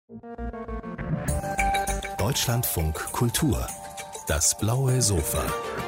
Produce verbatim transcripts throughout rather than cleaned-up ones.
Deutschlandfunk Kultur, das blaue Sofa.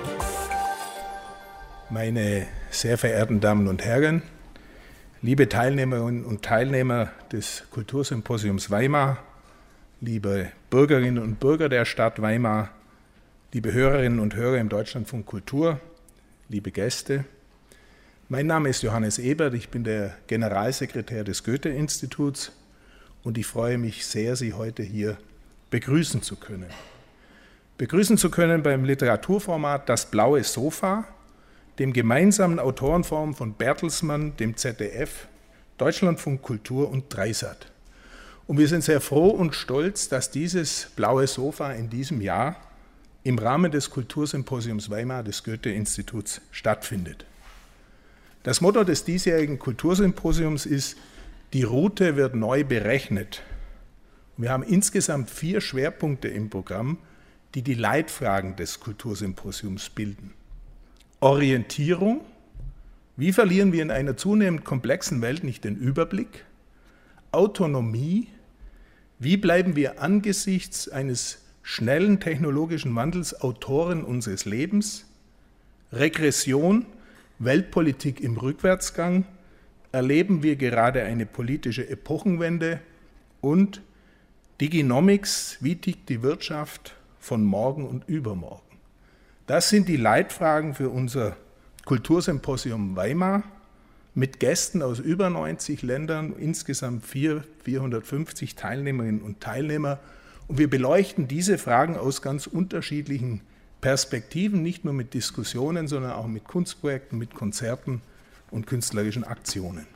Meine sehr verehrten Damen und Herren, liebe Teilnehmerinnen und Teilnehmer des Kultursymposiums Weimar, liebe Bürgerinnen und Bürger der Stadt Weimar, liebe Hörerinnen und Hörer im Deutschlandfunk Kultur, liebe Gäste. Mein Name ist Johannes Ebert, ich bin der Generalsekretär des Goethe-Instituts und ich freue mich sehr, Sie heute hier begrüßen zu können. Begrüßen zu können beim Literaturformat Das blaue Sofa, dem gemeinsamen Autorenforum von Bertelsmann, dem Z D F, Deutschlandfunk Kultur und Dreisat. Und wir sind sehr froh und stolz, dass dieses blaue Sofa in diesem Jahr im Rahmen des Kultursymposiums Weimar des Goethe-Instituts stattfindet. Das Motto des diesjährigen Kultursymposiums ist: Die Route wird neu berechnet. Wir haben insgesamt vier Schwerpunkte im Programm, die die Leitfragen des Kultursymposiums bilden. Orientierung: Wie verlieren wir in einer zunehmend komplexen Welt nicht den Überblick? Autonomie: Wie bleiben wir angesichts eines schnellen technologischen Wandels Autoren unseres Lebens? Regression: Weltpolitik im Rückwärtsgang. Erleben wir gerade eine politische Epochenwende? Und Diginomics: Wie tickt die Wirtschaft von morgen und übermorgen? Das sind die Leitfragen für unser Kultursymposium Weimar mit Gästen aus über neunzig Ländern, insgesamt vierhundertfünfzig Teilnehmerinnen und Teilnehmer. Und wir beleuchten diese Fragen aus ganz unterschiedlichen Perspektiven, nicht nur mit Diskussionen, sondern auch mit Kunstprojekten, mit Konzerten und künstlerischen Aktionen.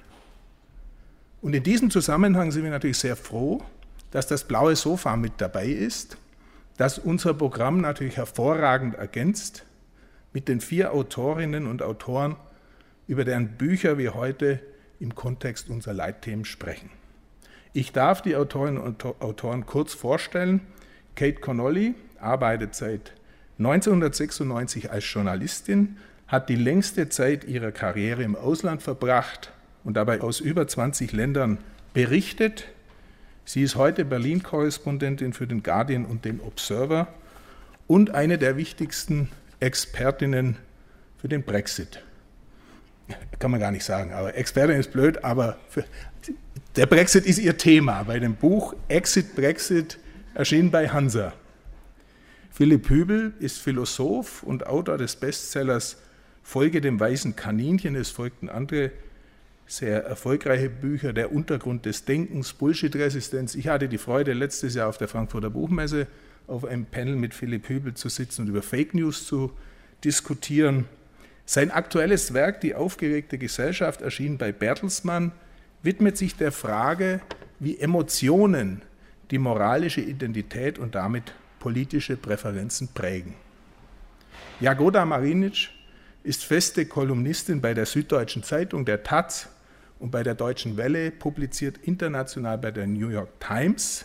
Und in diesem Zusammenhang sind wir natürlich sehr froh, dass das blaue Sofa mit dabei ist, das unser Programm natürlich hervorragend ergänzt mit den vier Autorinnen und Autoren, über deren Bücher wir heute im Kontext unserer Leitthemen sprechen. Ich darf die Autorinnen und Autoren kurz vorstellen. Kate Connolly arbeitet seit neunzehnhundertsechsundneunzig als Journalistin, hat die längste Zeit ihrer Karriere im Ausland verbracht und dabei aus über zwanzig Ländern berichtet. Sie ist heute Berlin-Korrespondentin für den Guardian und den Observer und eine der wichtigsten Expertinnen für den Brexit. Kann man gar nicht sagen, aber Expertin ist blöd, aber für, der Brexit ist ihr Thema bei dem Buch Exit Brexit, erschienen bei Hansa. Philipp Hübel ist Philosoph und Autor des Bestsellers Folge dem weißen Kaninchen. Es folgten andere sehr erfolgreiche Bücher, Der Untergrund des Denkens, Bullshit-Resistenz. Ich hatte die Freude, letztes Jahr auf der Frankfurter Buchmesse auf einem Panel mit Philipp Hübel zu sitzen und über Fake News zu diskutieren. Sein aktuelles Werk, Die aufgeregte Gesellschaft, erschien bei Bertelsmann, widmet sich der Frage, wie Emotionen die moralische Identität und damit politische Präferenzen prägen. Jagoda Marinic ist feste Kolumnistin bei der Süddeutschen Zeitung, der Taz und bei der Deutschen Welle, publiziert international bei der New York Times.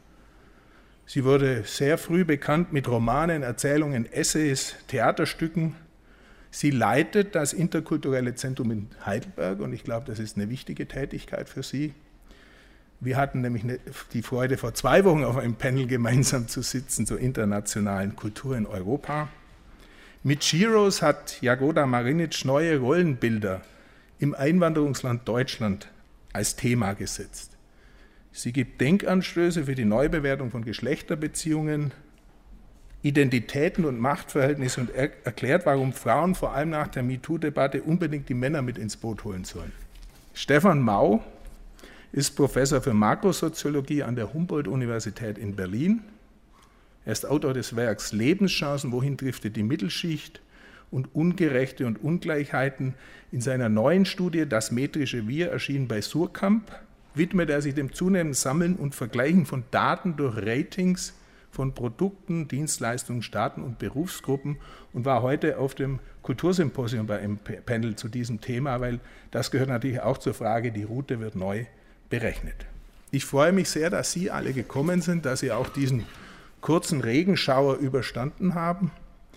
Sie wurde sehr früh bekannt mit Romanen, Erzählungen, Essays, Theaterstücken. Sie leitet das Interkulturelle Zentrum in Heidelberg und ich glaube, das ist eine wichtige Tätigkeit für sie. Wir hatten nämlich die Freude, vor zwei Wochen auf einem Panel gemeinsam zu sitzen zur internationalen Kultur in Europa. Mit Shiros hat Jagoda Marinic neue Rollenbilder im Einwanderungsland Deutschland als Thema gesetzt. Sie gibt Denkanstöße für die Neubewertung von Geschlechterbeziehungen, Identitäten und Machtverhältnisse und er- erklärt, warum Frauen vor allem nach der MeToo-Debatte unbedingt die Männer mit ins Boot holen sollen. Stefan Mau ist Professor für Makrosoziologie an der Humboldt-Universität in Berlin. Er ist Autor des Werks Lebenschancen, wohin driftet die Mittelschicht und Ungerechte und Ungleichheiten. In seiner neuen Studie Das metrische Wir, erschienen bei Suhrkamp, widmet er sich dem zunehmenden Sammeln und Vergleichen von Daten durch Ratings von Produkten, Dienstleistungen, Staaten und Berufsgruppen und war heute auf dem Kultursymposium bei einem Panel zu diesem Thema, weil das gehört natürlich auch zur Frage, die Route wird neu berechnet. Ich freue mich sehr, dass Sie alle gekommen sind, dass Sie auch diesen kurzen Regenschauer überstanden haben.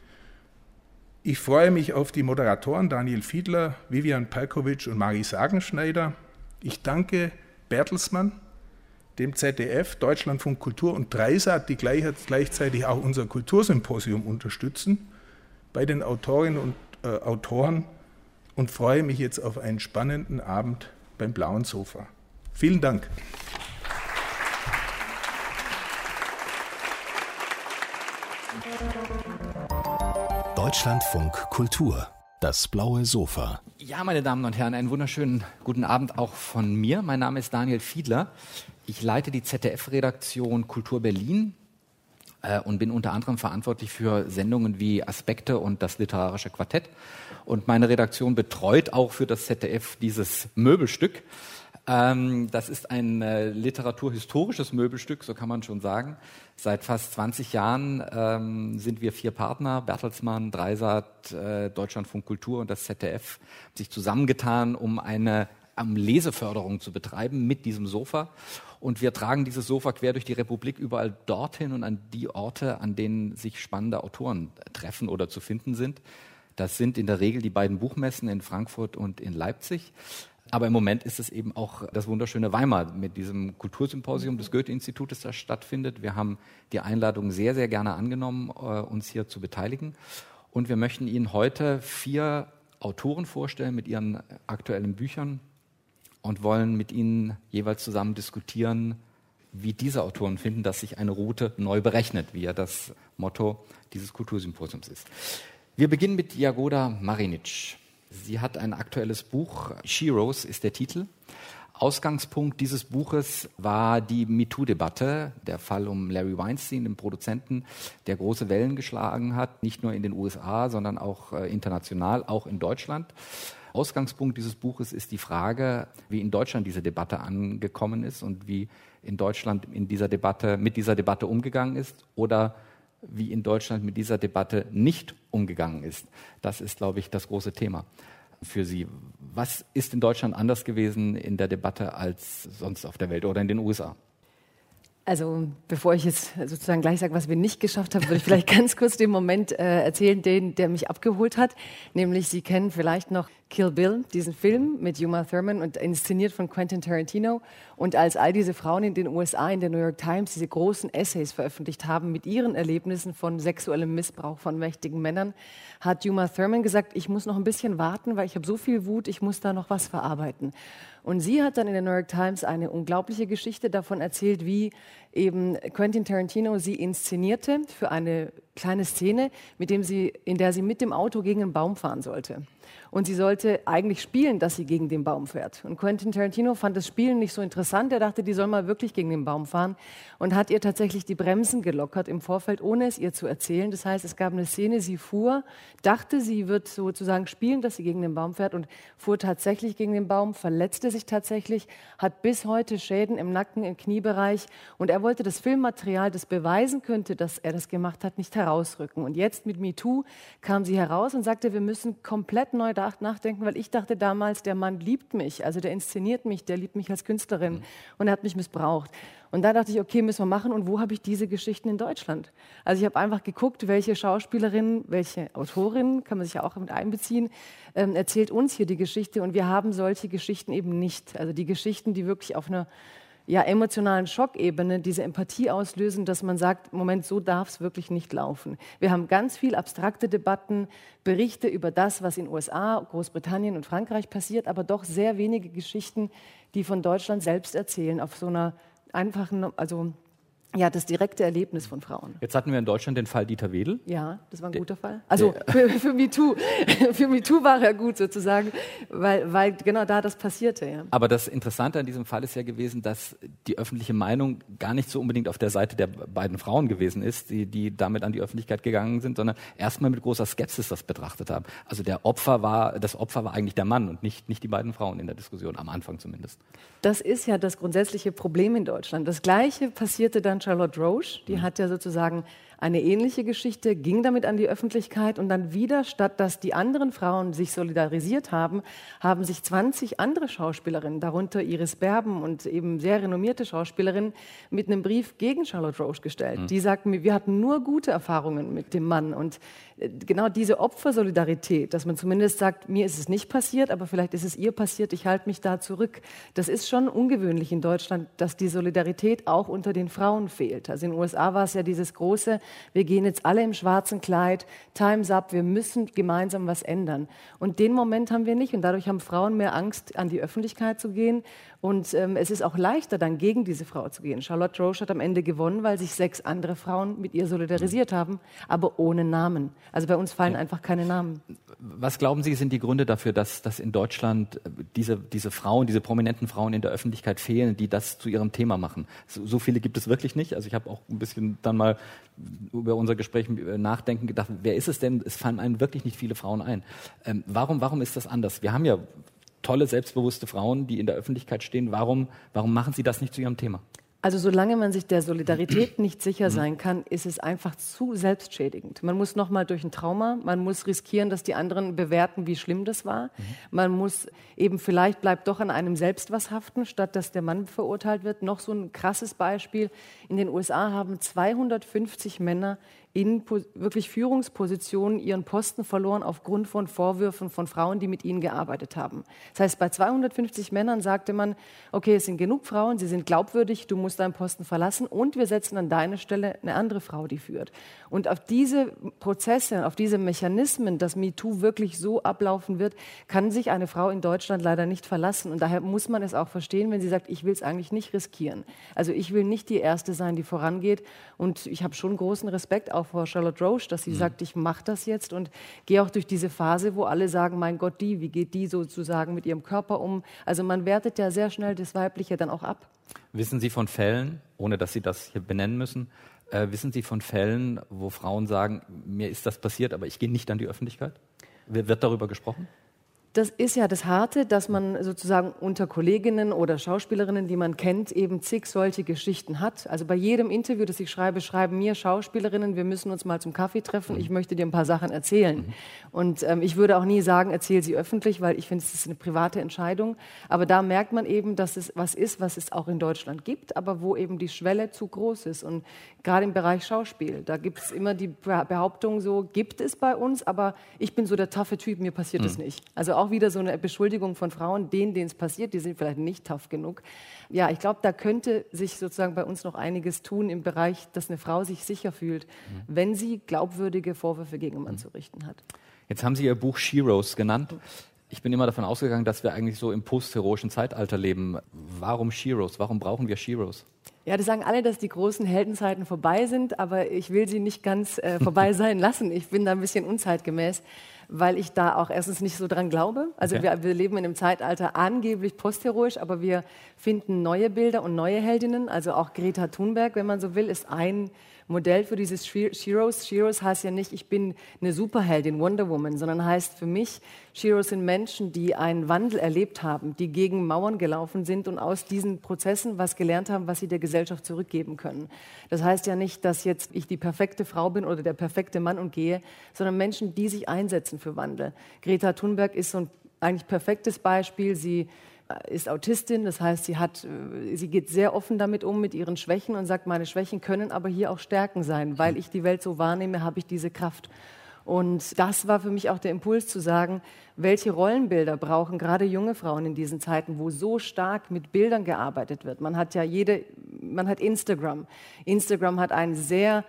Ich freue mich auf die Moderatoren Daniel Fiedler, Vivian Perkovic und Marie Sagenschneider. Ich danke Bertelsmann, dem Z D F, Deutschlandfunk Kultur und Dreisat, die gleich, gleichzeitig auch unser Kultursymposium unterstützen, bei den Autorinnen und äh, Autoren und freue mich jetzt auf einen spannenden Abend beim Blauen Sofa. Vielen Dank. Deutschlandfunk Kultur, das Blaue Sofa. Ja, meine Damen und Herren, einen wunderschönen guten Abend auch von mir. Mein Name ist Daniel Fiedler. Ich leite die Z D F-Redaktion Kultur Berlin äh, und bin unter anderem verantwortlich für Sendungen wie Aspekte und das literarische Quartett. Und meine Redaktion betreut auch für das Z D F dieses Möbelstück. Ähm, das ist ein äh, literaturhistorisches Möbelstück, so kann man schon sagen. Seit fast zwanzig Jahren ähm, sind wir vier Partner, Bertelsmann, Dreisat, äh, Deutschlandfunk Kultur und das Z D F, sich zusammengetan, um eine um Leseförderung zu betreiben mit diesem Sofa. Und wir tragen dieses Sofa quer durch die Republik überall dorthin und an die Orte, an denen sich spannende Autoren treffen oder zu finden sind. Das sind in der Regel die beiden Buchmessen in Frankfurt und in Leipzig. Aber im Moment ist es eben auch das wunderschöne Weimar mit diesem Kultursymposium des Goethe-Institutes, das stattfindet. Wir haben die Einladung sehr, sehr gerne angenommen, uns hier zu beteiligen. Und wir möchten Ihnen heute vier Autoren vorstellen mit ihren aktuellen Büchern und wollen mit Ihnen jeweils zusammen diskutieren, wie diese Autoren finden, dass sich eine Route neu berechnet, wie ja das Motto dieses Kultursymposiums ist. Wir beginnen mit Jagoda Marinic. Sie hat ein aktuelles Buch, Sheroes ist der Titel. Ausgangspunkt dieses Buches war die MeToo-Debatte, der Fall um Larry Weinstein, den Produzenten, der große Wellen geschlagen hat, nicht nur in den U S A, sondern auch äh, international, auch in Deutschland. Ausgangspunkt dieses Buches ist die Frage, wie in Deutschland diese Debatte angekommen ist und wie in Deutschland in dieser Debatte, mit dieser Debatte umgegangen ist oder wie in Deutschland mit dieser Debatte nicht umgegangen ist. Das ist, glaube ich, das große Thema für Sie. Was ist in Deutschland anders gewesen in der Debatte als sonst auf der Welt oder in den U S A? Also bevor ich jetzt sozusagen gleich sage, was wir nicht geschafft haben, würde ich vielleicht ganz kurz den Moment äh, erzählen, den, der mich abgeholt hat. Nämlich, Sie kennen vielleicht noch Kill Bill, diesen Film mit Uma Thurman und inszeniert von Quentin Tarantino. Und als all diese Frauen in den U S A in der New York Times diese großen Essays veröffentlicht haben mit ihren Erlebnissen von sexuellem Missbrauch von mächtigen Männern, hat Uma Thurman gesagt, ich muss noch ein bisschen warten, weil ich habe so viel Wut, ich muss da noch was verarbeiten. Und sie hat dann in der New York Times eine unglaubliche Geschichte davon erzählt, wie eben Quentin Tarantino sie inszenierte für eine kleine Szene, mit dem sie, in der sie mit dem Auto gegen einen Baum fahren sollte. Und sie sollte eigentlich spielen, dass sie gegen den Baum fährt. Und Quentin Tarantino fand das Spielen nicht so interessant. Er dachte, die soll mal wirklich gegen den Baum fahren und hat ihr tatsächlich die Bremsen gelockert im Vorfeld, ohne es ihr zu erzählen. Das heißt, es gab eine Szene, sie fuhr, dachte, sie wird sozusagen spielen, dass sie gegen den Baum fährt und fuhr tatsächlich gegen den Baum, verletzte sich tatsächlich, hat bis heute Schäden im Nacken, im Kniebereich. Und er wollte das Filmmaterial, das beweisen könnte, dass er das gemacht hat, nicht herausrücken. Und jetzt mit MeToo kam sie heraus und sagte, wir müssen komplett neu nachdenken, weil ich dachte damals, der Mann liebt mich, also der inszeniert mich, der liebt mich als Künstlerin mhm. und er hat mich missbraucht. Und da dachte ich, okay, müssen wir machen. Und wo habe ich diese Geschichten in Deutschland? Also ich habe einfach geguckt, welche Schauspielerinnen, welche Autorinnen, kann man sich ja auch mit einbeziehen, ähm, erzählt uns hier die Geschichte. Und wir haben solche Geschichten eben nicht. Also die Geschichten, die wirklich auf einer ja, emotionalen Schockebene diese Empathie auslösen, dass man sagt, Moment, so darf es wirklich nicht laufen. Wir haben ganz viel abstrakte Debatten, Berichte über das, was in den U S A, Großbritannien und Frankreich passiert, aber doch sehr wenige Geschichten, die von Deutschland selbst erzählen, auf so einer einfachen, also ja, das direkte Erlebnis von Frauen. Jetzt hatten wir in Deutschland den Fall Dieter Wedel. Ja, das war ein guter Fall. Also für, für MeToo. Für MeToo war er gut sozusagen, weil, weil genau da das passierte. Ja. Aber das Interessante an diesem Fall ist ja gewesen, dass die öffentliche Meinung gar nicht so unbedingt auf der Seite der beiden Frauen gewesen ist, die, die damit an die Öffentlichkeit gegangen sind, sondern erstmal mit großer Skepsis das betrachtet haben. Also der Opfer war, das Opfer war eigentlich der Mann und nicht, nicht die beiden Frauen in der Diskussion, am Anfang zumindest. Das ist ja das grundsätzliche Problem in Deutschland. Das Gleiche passierte dann Charlotte Roche, die mhm. hat ja sozusagen eine ähnliche Geschichte, ging damit an die Öffentlichkeit und dann wieder, statt dass die anderen Frauen sich solidarisiert haben, haben sich zwanzig andere Schauspielerinnen, darunter Iris Berben und eben sehr renommierte Schauspielerinnen, mit einem Brief gegen Charlotte Roche gestellt. Mhm. Die sagten mir, wir hatten nur gute Erfahrungen mit dem Mann. Und genau diese Opfersolidarität, dass man zumindest sagt, mir ist es nicht passiert, aber vielleicht ist es ihr passiert, ich halte mich da zurück. Das ist schon ungewöhnlich in Deutschland, dass die Solidarität auch unter den Frauen fehlt. Also in den U S A war es ja dieses große, wir gehen jetzt alle im schwarzen Kleid, Time's up, wir müssen gemeinsam was ändern. Und den Moment haben wir nicht und dadurch haben Frauen mehr Angst, an die Öffentlichkeit zu gehen. Und ähm, es ist auch leichter, dann gegen diese Frau zu gehen. Charlotte Roche hat am Ende gewonnen, weil sich sechs andere Frauen mit ihr solidarisiert haben, aber ohne Namen. Also bei uns fallen ja. einfach keine Namen. Was glauben Sie, sind die Gründe dafür, dass, dass in Deutschland diese, diese Frauen, diese prominenten Frauen in der Öffentlichkeit fehlen, die das zu ihrem Thema machen? So, so viele gibt es wirklich nicht. Also ich habe auch ein bisschen dann mal über unser Gespräch nachdenken gedacht, wer ist es denn? Es fallen einem wirklich nicht viele Frauen ein. Ähm, warum, warum ist das anders? Wir haben ja tolle, selbstbewusste Frauen, die in der Öffentlichkeit stehen. Warum, warum machen Sie das nicht zu Ihrem Thema? Also solange man sich der Solidarität nicht sicher sein kann, ist es einfach zu selbstschädigend. Man muss nochmal durch ein Trauma, man muss riskieren, dass die anderen bewerten, wie schlimm das war. Mhm. Man muss eben, vielleicht bleibt doch an einem selbst was haften, statt dass der Mann verurteilt wird. Noch so ein krasses Beispiel. In den U S A haben zweihundertfünfzig Männer in wirklich Führungspositionen ihren Posten verloren aufgrund von Vorwürfen von Frauen, die mit ihnen gearbeitet haben. Das heißt, bei zweihundertfünfzig Männern sagte man, okay, es sind genug Frauen, sie sind glaubwürdig, du musst deinen Posten verlassen und wir setzen an deine Stelle eine andere Frau, die führt. Und auf diese Prozesse, auf diese Mechanismen, dass MeToo wirklich so ablaufen wird, kann sich eine Frau in Deutschland leider nicht verlassen. Und daher muss man es auch verstehen, wenn sie sagt, ich will es eigentlich nicht riskieren. Also ich will nicht die Erste sein, die vorangeht. Und ich habe schon großen Respekt auch vor Charlotte Roche, dass sie mhm. sagt, ich mache das jetzt und gehe auch durch diese Phase, wo alle sagen, mein Gott, die, wie geht die sozusagen mit ihrem Körper um? Also man wertet ja sehr schnell das Weibliche dann auch ab. Wissen Sie von Fällen, ohne dass Sie das hier benennen müssen, äh, wissen Sie von Fällen, wo Frauen sagen, mir ist das passiert, aber ich gehe nicht an die Öffentlichkeit? Wird darüber gesprochen? Das ist ja das Harte, dass man sozusagen unter Kolleginnen oder Schauspielerinnen, die man kennt, eben zig solche Geschichten hat. Also bei jedem Interview, das ich schreibe, schreiben mir Schauspielerinnen, wir müssen uns mal zum Kaffee treffen, ich möchte dir ein paar Sachen erzählen. Mhm. Und ähm, ich würde auch nie sagen, erzähl sie öffentlich, weil ich finde, es ist eine private Entscheidung. Aber da merkt man eben, dass es was ist, was es auch in Deutschland gibt, aber wo eben die Schwelle zu groß ist. Und gerade im Bereich Schauspiel, da gibt es immer die Behauptung so, gibt es bei uns, aber ich bin so der taffe Typ, mir passiert es mhm. nicht. Also auch wieder so eine Beschuldigung von Frauen, denen, denen es passiert, die sind vielleicht nicht tough genug. Ja, ich glaube, da könnte sich sozusagen bei uns noch einiges tun im Bereich, dass eine Frau sich sicher fühlt, mhm. wenn sie glaubwürdige Vorwürfe gegen einen Mann mhm. zu richten hat. Jetzt haben Sie Ihr Buch Sheroes genannt. Ich bin immer davon ausgegangen, dass wir eigentlich so im postheroischen Zeitalter leben. Warum Sheroes? Warum brauchen wir Sheroes? Ja, das sagen alle, dass die großen Heldenzeiten vorbei sind, aber ich will sie nicht ganz äh, vorbei sein lassen. Ich bin da ein bisschen unzeitgemäß, weil ich da auch erstens nicht so dran glaube. Also okay. wir, wir leben in einem Zeitalter angeblich postheroisch, aber wir finden neue Bilder und neue Heldinnen. Also auch Greta Thunberg, wenn man so will, ist ein Modell für dieses Sheroes. Sheroes heißt ja nicht, ich bin eine Superheldin, Wonder Woman, sondern heißt für mich, Sheroes sind Menschen, die einen Wandel erlebt haben, die gegen Mauern gelaufen sind und aus diesen Prozessen was gelernt haben, was sie der Gesellschaft zurückgeben können. Das heißt ja nicht, dass jetzt ich die perfekte Frau bin oder der perfekte Mann und gehe, sondern Menschen, die sich einsetzen für Wandel. Greta Thunberg ist so ein eigentlich perfektes Beispiel. Sie ist Autistin, das heißt, sie hat, sie geht sehr offen damit um, mit ihren Schwächen und sagt, meine Schwächen können aber hier auch Stärken sein. Weil ich die Welt so wahrnehme, habe ich diese Kraft. Und das war für mich auch der Impuls zu sagen, welche Rollenbilder brauchen gerade junge Frauen in diesen Zeiten, wo so stark mit Bildern gearbeitet wird. Man hat ja jede, man hat Instagram. Instagram hat ein sehr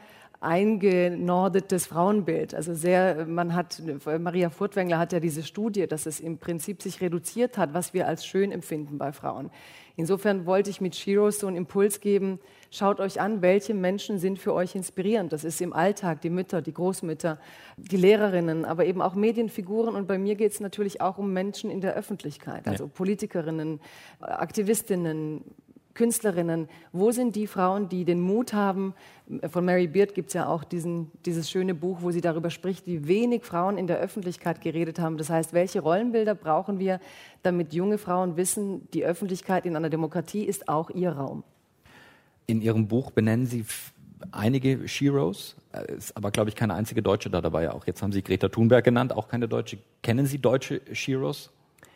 eingenordetes Frauenbild. Also sehr, man hat, Maria Furtwängler hat ja diese Studie, dass es im Prinzip sich reduziert hat, was wir als schön empfinden bei Frauen. Insofern wollte ich mit Sheroes so einen Impuls geben, schaut euch an, welche Menschen sind für euch inspirierend. Das ist im Alltag die Mütter, die Großmütter, die Lehrerinnen, aber eben auch Medienfiguren. Und bei mir geht es natürlich auch um Menschen in der Öffentlichkeit, also ja. Politikerinnen, Aktivistinnen, Künstlerinnen, wo sind die Frauen, die den Mut haben? Von Mary Beard gibt es ja auch diesen, dieses schöne Buch, wo sie darüber spricht, wie wenig Frauen in der Öffentlichkeit geredet haben. Das heißt, welche Rollenbilder brauchen wir, damit junge Frauen wissen, die Öffentlichkeit in einer Demokratie ist auch ihr Raum. In Ihrem Buch benennen Sie einige Sheroes, ist aber, glaube ich, keine einzige Deutsche da dabei. Auch jetzt haben Sie Greta Thunberg genannt, auch keine Deutsche. Kennen Sie deutsche Sheroes?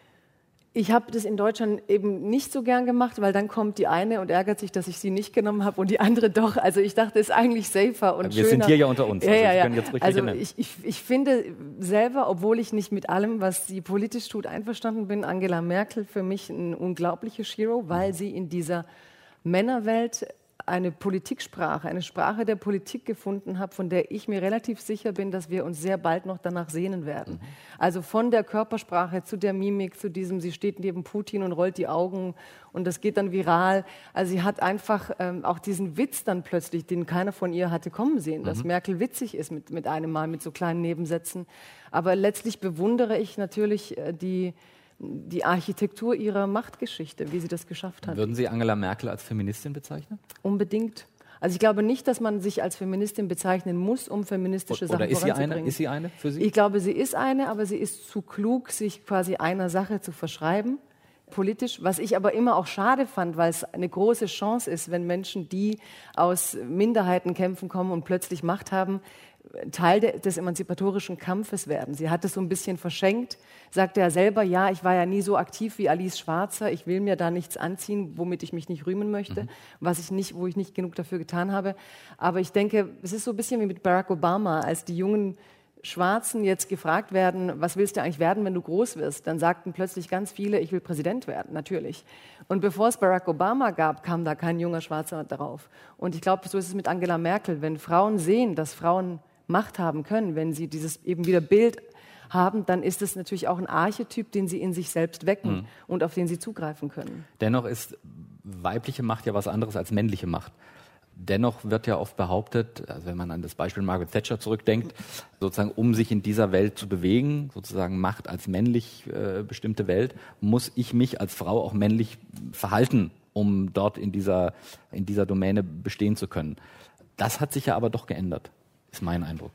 Ich habe das in Deutschland eben nicht so gern gemacht, weil dann kommt die eine und ärgert sich, dass ich sie nicht genommen habe und die andere doch. Also ich dachte, es ist eigentlich safer und Wir schöner. sind hier ja unter uns. Ja, also ja, Sie ja. können jetzt ruhig also nennen. ich, ich, ich finde selber, obwohl ich nicht mit allem, was sie politisch tut, einverstanden bin, Angela Merkel für mich ein unglaubliches Hero, weil sie in dieser Männerwelt eine Politiksprache, eine Sprache der Politik gefunden habe, von der ich mir relativ sicher bin, dass wir uns sehr bald noch danach sehnen werden. Mhm. Also von der Körpersprache zu der Mimik, zu diesem, sie steht neben Putin und rollt die Augen und das geht dann viral. Also sie hat einfach ähm, auch diesen Witz dann plötzlich, den keiner von ihr hatte kommen sehen, mhm. dass Merkel witzig ist mit, mit einem Mal, mit so kleinen Nebensätzen. Aber letztlich bewundere ich natürlich äh, die die Architektur ihrer Machtgeschichte, wie sie das geschafft hat. Würden Sie Angela Merkel als Feministin bezeichnen? Unbedingt. Also ich glaube nicht, dass man sich als Feministin bezeichnen muss, um feministische Sachen Oder ist sie voranzubringen. eine? Ist sie eine für Sie? Ich glaube, sie ist eine, aber sie ist zu klug, sich quasi einer Sache zu verschreiben, politisch. Was ich aber immer auch schade fand, weil es eine große Chance ist, wenn Menschen, die aus Minderheitenkämpfen kommen und plötzlich Macht haben, Teil de, des emanzipatorischen Kampfes werden. Sie hat es so ein bisschen verschenkt, sagte ja selber, ja, ich war ja nie so aktiv wie Alice Schwarzer, ich will mir da nichts anziehen, womit ich mich nicht rühmen möchte, mhm. was ich nicht, wo ich nicht genug dafür getan habe. Aber ich denke, es ist so ein bisschen wie mit Barack Obama, als die jungen Schwarzen jetzt gefragt werden, was willst du eigentlich werden, wenn du groß wirst? Dann sagten plötzlich ganz viele, ich will Präsident werden, natürlich. Und bevor es Barack Obama gab, kam da kein junger Schwarzer darauf. Und ich glaube, so ist es mit Angela Merkel. Wenn Frauen sehen, dass Frauen Macht haben können, wenn sie dieses eben wieder Bild haben, dann ist es natürlich auch ein Archetyp, den sie in sich selbst wecken mhm. und auf den sie zugreifen können. Dennoch ist weibliche Macht ja was anderes als männliche Macht. Dennoch wird ja oft behauptet, also wenn man an das Beispiel Margaret Thatcher zurückdenkt, sozusagen um sich in dieser Welt zu bewegen, sozusagen Macht als männlich äh, bestimmte Welt, muss ich mich als Frau auch männlich verhalten, um dort in dieser, in dieser Domäne bestehen zu können. Das hat sich ja aber doch geändert. Ist mein Eindruck.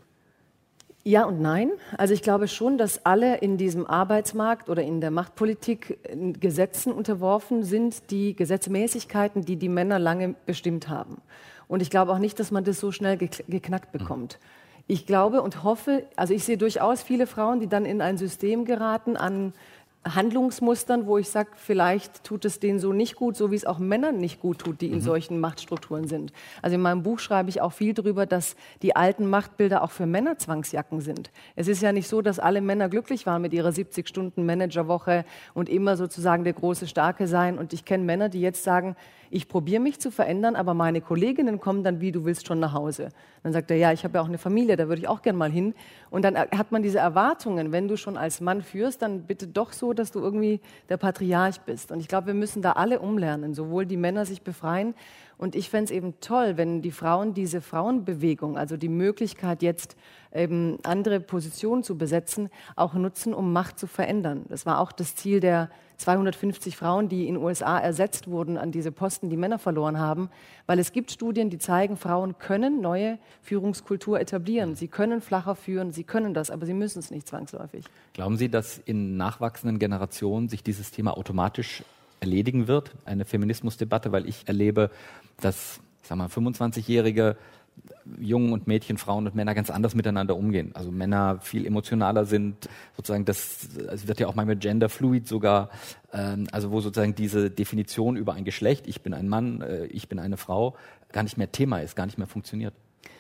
Ja und nein. Also ich glaube schon, dass alle in diesem Arbeitsmarkt oder in der Machtpolitik Gesetzen unterworfen sind, die Gesetzmäßigkeiten, die die Männer lange bestimmt haben. Und ich glaube auch nicht, dass man das so schnell geknackt bekommt. Ich glaube und hoffe, also ich sehe durchaus viele Frauen, die dann in ein System geraten an Handlungsmustern, wo ich sage, vielleicht tut es denen so nicht gut, so wie es auch Männern nicht gut tut, die in mhm. solchen Machtstrukturen sind. Also in meinem Buch schreibe ich auch viel darüber, dass die alten Machtbilder auch für Männer Zwangsjacken sind. Es ist ja nicht so, dass alle Männer glücklich waren mit ihrer siebzig Stunden Managerwoche und immer sozusagen der große Starke sein. Und ich kenne Männer, die jetzt sagen, ich probiere mich zu verändern, aber meine Kolleginnen kommen dann wie, du willst schon nach Hause. Dann sagt er, ja, ich habe ja auch eine Familie, da würde ich auch gern mal hin. Und dann hat man diese Erwartungen, wenn du schon als Mann führst, dann bitte doch so, dass du irgendwie der Patriarch bist. Und ich glaube, wir müssen da alle umlernen, sowohl die Männer sich befreien. Und ich fände es eben toll, wenn die Frauen diese Frauenbewegung, also die Möglichkeit jetzt eben andere Positionen zu besetzen, auch nutzen, um Macht zu verändern. Das war auch das Ziel der zweihundertfünfzig Frauen, die in den U S A ersetzt wurden an diese Posten, die Männer verloren haben. Weil es gibt Studien, die zeigen, Frauen können neue Führungskultur etablieren. Sie können flacher führen, sie können das, aber sie müssen es nicht zwangsläufig. Glauben Sie, dass in nachwachsenden Generationen sich dieses Thema automatisch erledigen wird, eine Feminismusdebatte? Weil ich erlebe, dass, ich sag mal, fünfundzwanzigjährige Jungen und Mädchen, Frauen und Männer ganz anders miteinander umgehen. Also Männer viel emotionaler sind, sozusagen das, es wird ja auch manchmal genderfluid sogar, ähm, also wo sozusagen diese Definition über ein Geschlecht, ich bin ein Mann, äh, ich bin eine Frau, gar nicht mehr Thema ist, gar nicht mehr funktioniert.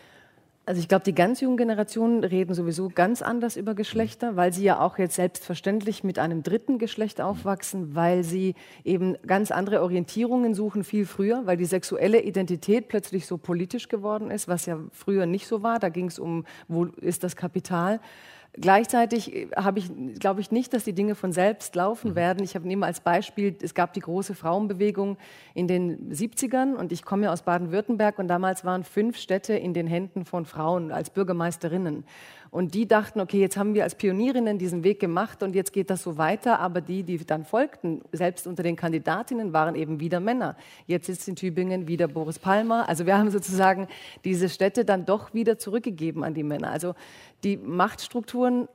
Also ich glaube, die ganz jungen Generationen reden sowieso ganz anders über Geschlechter, weil sie ja auch jetzt selbstverständlich mit einem dritten Geschlecht aufwachsen, weil sie eben ganz andere Orientierungen suchen, viel früher, weil die sexuelle Identität plötzlich so politisch geworden ist, was ja früher nicht so war. Da ging es um, wo ist das Kapital? Gleichzeitig habe ich, glaube ich nicht, dass die Dinge von selbst laufen werden. Ich habe nehme als Beispiel, es gab die große Frauenbewegung in den siebzigern und ich komme ja aus Baden-Württemberg und damals waren fünf Städte in den Händen von Frauen als Bürgermeisterinnen. Und die dachten, okay, jetzt haben wir als Pionierinnen diesen Weg gemacht und jetzt geht das so weiter. Aber die, die dann folgten, selbst unter den Kandidatinnen, waren eben wieder Männer. Jetzt sitzt in Tübingen wieder Boris Palmer. Also wir haben sozusagen diese Städte dann doch wieder zurückgegeben an die Männer. Also die Machtstrukturen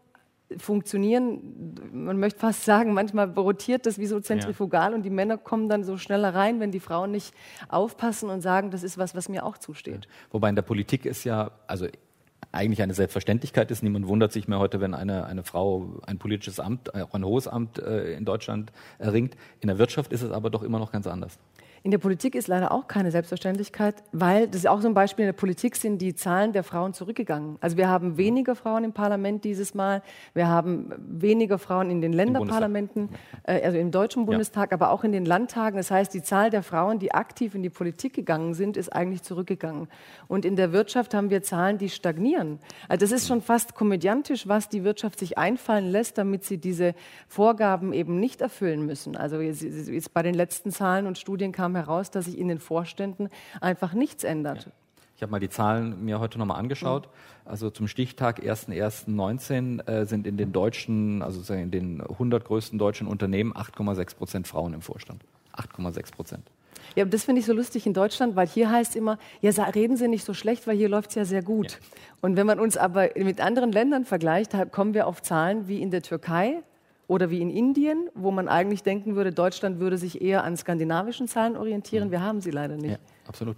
funktionieren, man möchte fast sagen, manchmal rotiert das wie so zentrifugal ja. und die Männer kommen dann so schneller rein, wenn die Frauen nicht aufpassen und sagen, das ist was, was mir auch zusteht. Ja. Wobei in der Politik ist ja, also eigentlich eine Selbstverständlichkeit ist. Niemand wundert sich mehr heute, wenn eine, eine Frau ein politisches Amt, auch ein hohes Amt äh, in Deutschland erringt. In der Wirtschaft ist es aber doch immer noch ganz anders. In der Politik ist leider auch keine Selbstverständlichkeit, weil das ist auch so ein Beispiel, in der Politik sind die Zahlen der Frauen zurückgegangen. Also wir haben weniger Frauen im Parlament dieses Mal, wir haben weniger Frauen in den Länderparlamenten, äh, also im Deutschen Bundestag, ja. aber auch in den Landtagen. Das heißt, die Zahl der Frauen, die aktiv in die Politik gegangen sind, ist eigentlich zurückgegangen. Und in der Wirtschaft haben wir Zahlen, die stagnieren. Also das ist schon fast komödiantisch, was die Wirtschaft sich einfallen lässt, damit sie diese Vorgaben eben nicht erfüllen müssen. Also jetzt bei den letzten Zahlen und Studien kam heraus, dass sich in den Vorständen einfach nichts ändert. Ja. Ich habe mal die Zahlen mir heute nochmal angeschaut. Also zum Stichtag erster erster neunzehn äh, sind in den deutschen, also in den hundert größten deutschen Unternehmen acht Komma sechs Prozent Frauen im Vorstand. acht Komma sechs Prozent. Ja, das finde ich so lustig in Deutschland, weil hier heißt immer, ja, reden Sie nicht so schlecht, weil hier läuft es ja sehr gut. Ja. Und wenn man uns aber mit anderen Ländern vergleicht, kommen wir auf Zahlen wie in der Türkei, oder wie in Indien, wo man eigentlich denken würde, Deutschland würde sich eher an skandinavischen Zahlen orientieren. Wir haben sie leider nicht. Ja, absolut.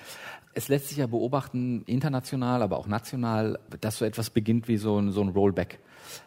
Es lässt sich ja beobachten, international, aber auch national, dass so etwas beginnt wie so ein, so ein Rollback.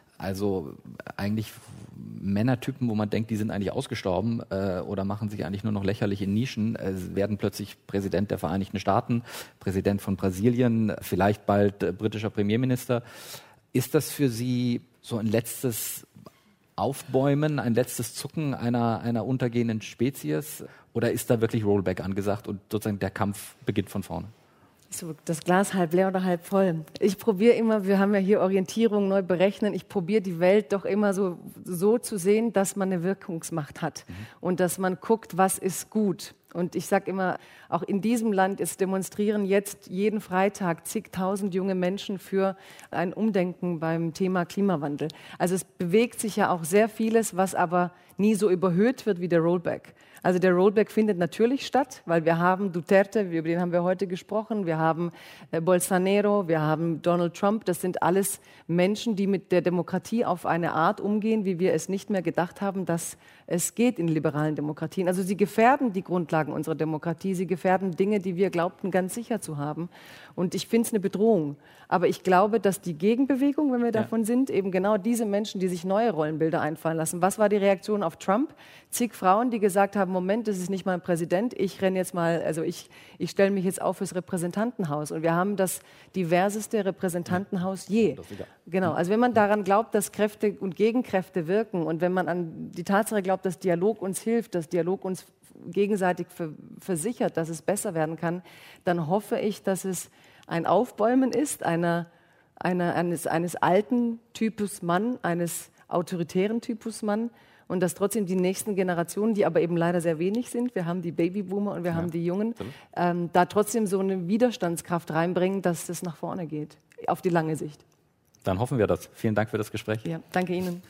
Also eigentlich Männertypen, wo man denkt, die sind eigentlich ausgestorben äh, oder machen sich eigentlich nur noch lächerlich in Nischen, äh, werden plötzlich Präsident der Vereinigten Staaten, Präsident von Brasilien, vielleicht bald äh, britischer Premierminister. Ist das für Sie so ein letztes Aufbäumen, ein letztes Zucken einer, einer untergehenden Spezies? Oder ist da wirklich Rollback angesagt und sozusagen der Kampf beginnt von vorne? So, das Glas halb leer oder halb voll. Ich probiere immer, wir haben ja hier Orientierung neu berechnen, ich probiere die Welt doch immer so, so zu sehen, dass man eine Wirkungsmacht hat mhm. und dass man guckt, was ist gut. Und ich sage immer, auch in diesem Land ist demonstrieren jetzt jeden Freitag zigtausend junge Menschen für ein Umdenken beim Thema Klimawandel. Also es bewegt sich ja auch sehr vieles, was aber nie so überhöht wird wie der Rollback. Also der Rollback findet natürlich statt, weil wir haben Duterte, über den haben wir heute gesprochen, wir haben äh, Bolsonaro, wir haben Donald Trump. Das sind alles Menschen, die mit der Demokratie auf eine Art umgehen, wie wir es nicht mehr gedacht haben, dass es geht in liberalen Demokratien. Also sie gefährden die Grundlagen unserer Demokratie, sie gefährden Dinge, die wir glaubten, ganz sicher zu haben. Und ich finde es eine Bedrohung. Aber ich glaube, dass die Gegenbewegung, wenn wir davon ja. sind, eben genau diese Menschen, die sich neue Rollenbilder einfallen lassen. Was war die Reaktion auf Trump? Zig Frauen, die gesagt haben, Moment, das ist nicht mein Präsident, ich renne jetzt mal, also ich, ich stelle mich jetzt auf fürs Repräsentantenhaus. Und wir haben das diverseste Repräsentantenhaus je. Genau, also wenn man daran glaubt, dass Kräfte und Gegenkräfte wirken und wenn man an die Tatsache glaubt, dass Dialog uns hilft, dass Dialog uns gegenseitig versichert, dass es besser werden kann, dann hoffe ich, dass es ein Aufbäumen ist einer, einer, eines, eines alten Typus Mann, eines autoritären Typus Mann und dass trotzdem die nächsten Generationen, die aber eben leider sehr wenig sind, wir haben die Babyboomer und wir ja. haben die Jungen, ähm, da trotzdem so eine Widerstandskraft reinbringen, dass das nach vorne geht, auf die lange Sicht. Dann hoffen wir das. Vielen Dank für das Gespräch. Ja, danke Ihnen.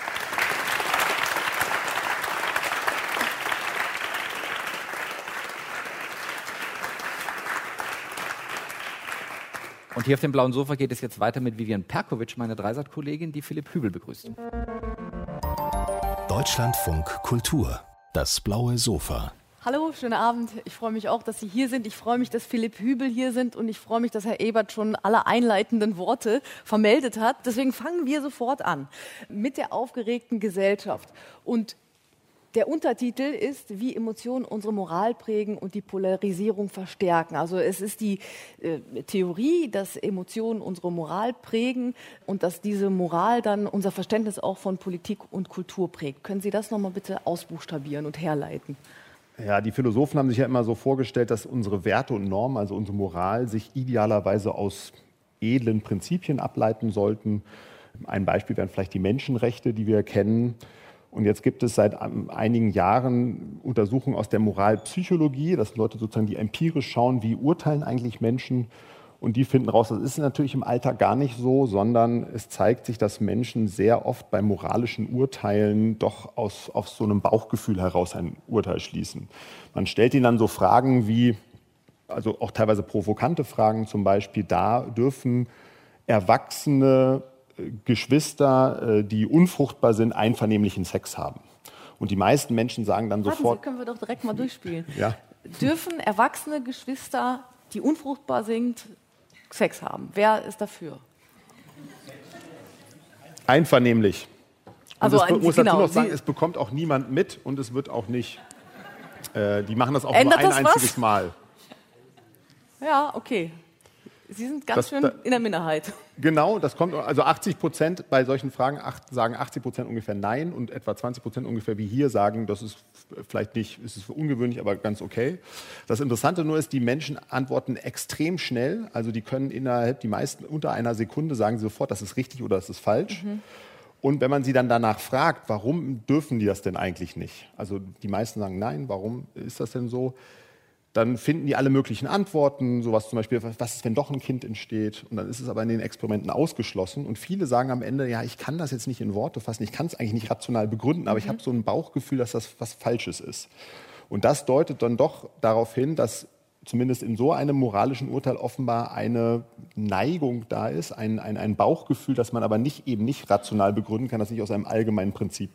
Und hier auf dem blauen Sofa geht es jetzt weiter mit Vivian Perkovic, meine Dreisat-Kollegin, die Philipp Hübel begrüßt. Deutschlandfunk Kultur, das blaue Sofa. Hallo, schönen Abend. Ich freue mich auch, dass Sie hier sind. Ich freue mich, dass Philipp Hübel hier sind und ich freue mich, dass Herr Ebert schon alle einleitenden Worte vermeldet hat. Deswegen fangen wir sofort an mit der aufgeregten Gesellschaft. Und der Untertitel ist, wie Emotionen unsere Moral prägen und die Polarisierung verstärken. Also es ist die äh, Theorie, dass Emotionen unsere Moral prägen und dass diese Moral dann unser Verständnis auch von Politik und Kultur prägt. Können Sie das nochmal bitte ausbuchstabieren und herleiten? Ja, die Philosophen haben sich ja immer so vorgestellt, dass unsere Werte und Normen, also unsere Moral, sich idealerweise aus edlen Prinzipien ableiten sollten. Ein Beispiel wären vielleicht die Menschenrechte, die wir kennen. Und jetzt gibt es seit einigen Jahren Untersuchungen aus der Moralpsychologie, dass Leute sozusagen, die empirisch schauen, wie urteilen eigentlich Menschen. Und die finden raus, das ist natürlich im Alltag gar nicht so, sondern es zeigt sich, dass Menschen sehr oft bei moralischen Urteilen doch aus, aus so einem Bauchgefühl heraus ein Urteil schließen. Man stellt ihnen dann so Fragen wie, also auch teilweise provokante Fragen zum Beispiel, da dürfen Erwachsene Geschwister, äh, die unfruchtbar sind, einvernehmlichen Sex haben. Und die meisten Menschen sagen dann Warten sofort... Sie, können wir doch direkt mal durchspielen. Ja. Dürfen erwachsene Geschwister, die unfruchtbar sind, Sex haben? Wer ist dafür? Einvernehmlich. Also, und es ein- muss genau, dazu noch sagen, Sie- es bekommt auch niemand mit und es wird auch nicht... Äh, die machen das auch Ändert nur ein das was? einziges Mal. Ja, okay. Sie sind ganz Das- schön da- in der Minderheit. Genau, das kommt, also achtzig Prozent bei solchen Fragen acht, sagen achtzig Prozent ungefähr Nein und etwa zwanzig Prozent ungefähr wie hier sagen, das ist vielleicht nicht, es ist ungewöhnlich, aber ganz okay. Das Interessante nur ist, die Menschen antworten extrem schnell, also die können innerhalb, die meisten unter einer Sekunde sagen sie sofort, das ist richtig oder das ist falsch. Mhm. Und wenn man sie dann danach fragt, warum dürfen die das denn eigentlich nicht? Also die meisten sagen Nein, warum ist das denn so? Dann finden die alle möglichen Antworten, sowas zum Beispiel, was ist, wenn doch ein Kind entsteht? Und dann ist es aber in den Experimenten ausgeschlossen. Und viele sagen am Ende, ja, ich kann das jetzt nicht in Worte fassen, ich kann es eigentlich nicht rational begründen, aber ich habe so ein Bauchgefühl, dass das was Falsches ist. Und das deutet dann doch darauf hin, dass zumindest in so einem moralischen Urteil offenbar eine Neigung da ist, ein, ein, ein Bauchgefühl, das man aber nicht, eben nicht rational begründen kann, das nicht aus einem allgemeinen Prinzip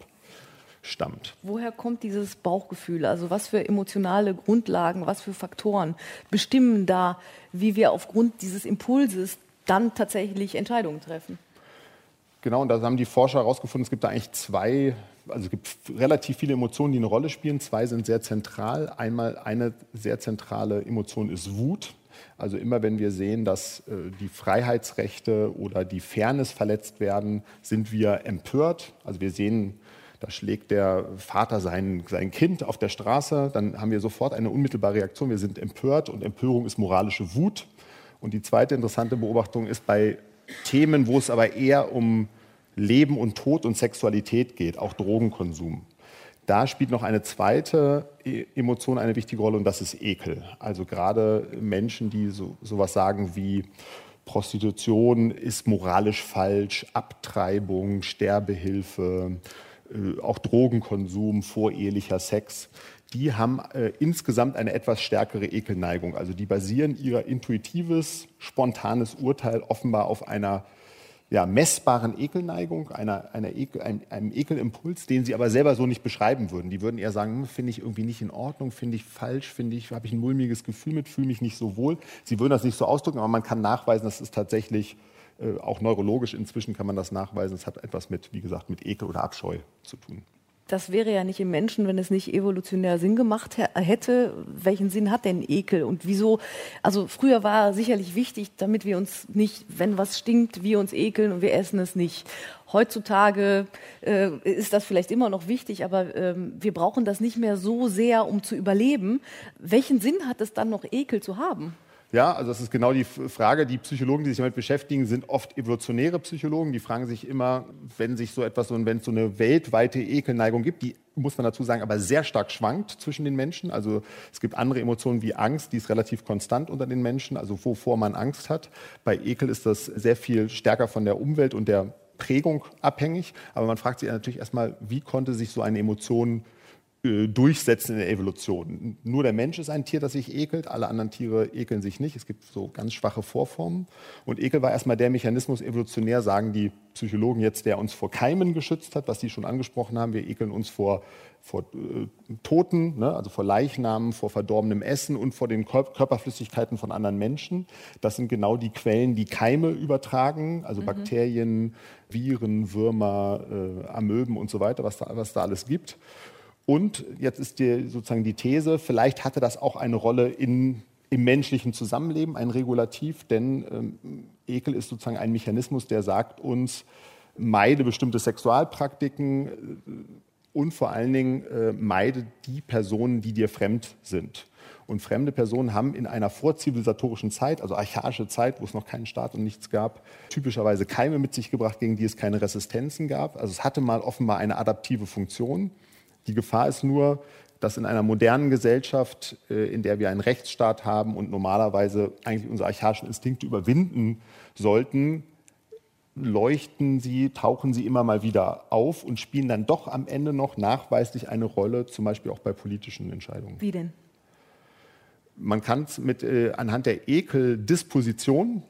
stammt. Woher kommt dieses Bauchgefühl? Also was für emotionale Grundlagen, was für Faktoren bestimmen da, wie wir aufgrund dieses Impulses dann tatsächlich Entscheidungen treffen? Genau, und da haben die Forscher herausgefunden, es gibt da eigentlich zwei, also es gibt relativ viele Emotionen, die eine Rolle spielen. Zwei sind sehr zentral. Einmal eine sehr zentrale Emotion ist Wut. Also immer wenn wir sehen, dass äh, die Freiheitsrechte oder die Fairness verletzt werden, sind wir empört. Also wir sehen, da schlägt der Vater sein, sein Kind auf der Straße, dann haben wir sofort eine unmittelbare Reaktion. Wir sind empört und Empörung ist moralische Wut. Und die zweite interessante Beobachtung ist bei Themen, wo es aber eher um Leben und Tod und Sexualität geht, auch Drogenkonsum. Da spielt noch eine zweite Emotion eine wichtige Rolle und das ist Ekel. Also gerade Menschen, die so sowas sagen wie Prostitution ist moralisch falsch, Abtreibung, Sterbehilfe, äh, auch Drogenkonsum, vorehelicher Sex, die haben äh, insgesamt eine etwas stärkere Ekelneigung. Also die basieren ihr intuitives, spontanes Urteil offenbar auf einer ja, messbaren Ekelneigung, einer, einer Ekel, einem, einem Ekelimpuls, den sie aber selber so nicht beschreiben würden. Die würden eher sagen, finde ich irgendwie nicht in Ordnung, finde ich falsch, finde ich, habe ich ein mulmiges Gefühl mit, fühle mich nicht so wohl. Sie würden das nicht so ausdrücken, aber man kann nachweisen, das ist tatsächlich äh, auch neurologisch inzwischen kann man das nachweisen. Es hat etwas mit, wie gesagt, mit Ekel oder Abscheu zu tun. Das wäre ja nicht im Menschen, wenn es nicht evolutionär Sinn gemacht hätte. Welchen Sinn hat denn Ekel und wieso? Also früher war sicherlich wichtig, damit wir uns nicht, wenn was stinkt, wir uns ekeln und wir essen es nicht. Heutzutage äh, ist das vielleicht immer noch wichtig, aber ähm, wir brauchen das nicht mehr so sehr, um zu überleben. Welchen Sinn hat es dann noch, Ekel zu haben? Ja, also das ist genau die Frage. Die Psychologen, die sich damit beschäftigen, sind oft evolutionäre Psychologen. Die fragen sich immer, wenn sich so etwas, wenn es so eine weltweite Ekelneigung gibt, die, muss man dazu sagen, aber sehr stark schwankt zwischen den Menschen. Also es gibt andere Emotionen wie Angst, die ist relativ konstant unter den Menschen, also wovor man Angst hat. Bei Ekel ist das sehr viel stärker von der Umwelt und der Prägung abhängig. Aber man fragt sich natürlich erstmal, wie konnte sich so eine Emotion durchsetzen in der Evolution. Nur der Mensch ist ein Tier, das sich ekelt, alle anderen Tiere ekeln sich nicht. Es gibt so ganz schwache Vorformen. Und Ekel war erstmal der Mechanismus evolutionär, sagen die Psychologen jetzt, der uns vor Keimen geschützt hat, was Sie schon angesprochen haben. Wir ekeln uns vor, vor äh, Toten, ne? Also vor Leichnamen, vor verdorbenem Essen und vor den Kör- Körperflüssigkeiten von anderen Menschen. Das sind genau die Quellen, die Keime übertragen, also mhm. Bakterien, Viren, Würmer, äh, Amöben und so weiter, was da, was da alles gibt. Und jetzt ist die, sozusagen die These, vielleicht hatte das auch eine Rolle in, im menschlichen Zusammenleben, ein Regulativ, denn ähm, Ekel ist sozusagen ein Mechanismus, der sagt uns, meide bestimmte Sexualpraktiken äh, und vor allen Dingen äh, meide die Personen, die dir fremd sind. Und fremde Personen haben in einer vorzivilisatorischen Zeit, also archaische Zeit, wo es noch keinen Staat und nichts gab, typischerweise Keime mit sich gebracht, gegen die es keine Resistenzen gab. Also es hatte mal offenbar eine adaptive Funktion. Die Gefahr ist nur, dass in einer modernen Gesellschaft, in der wir einen Rechtsstaat haben und normalerweise eigentlich unsere archaischen Instinkte überwinden sollten, leuchten sie, tauchen sie immer mal wieder auf und spielen dann doch am Ende noch nachweislich eine Rolle, zum Beispiel auch bei politischen Entscheidungen. Wie denn? Man kann es mit äh, anhand der Ekeldisposition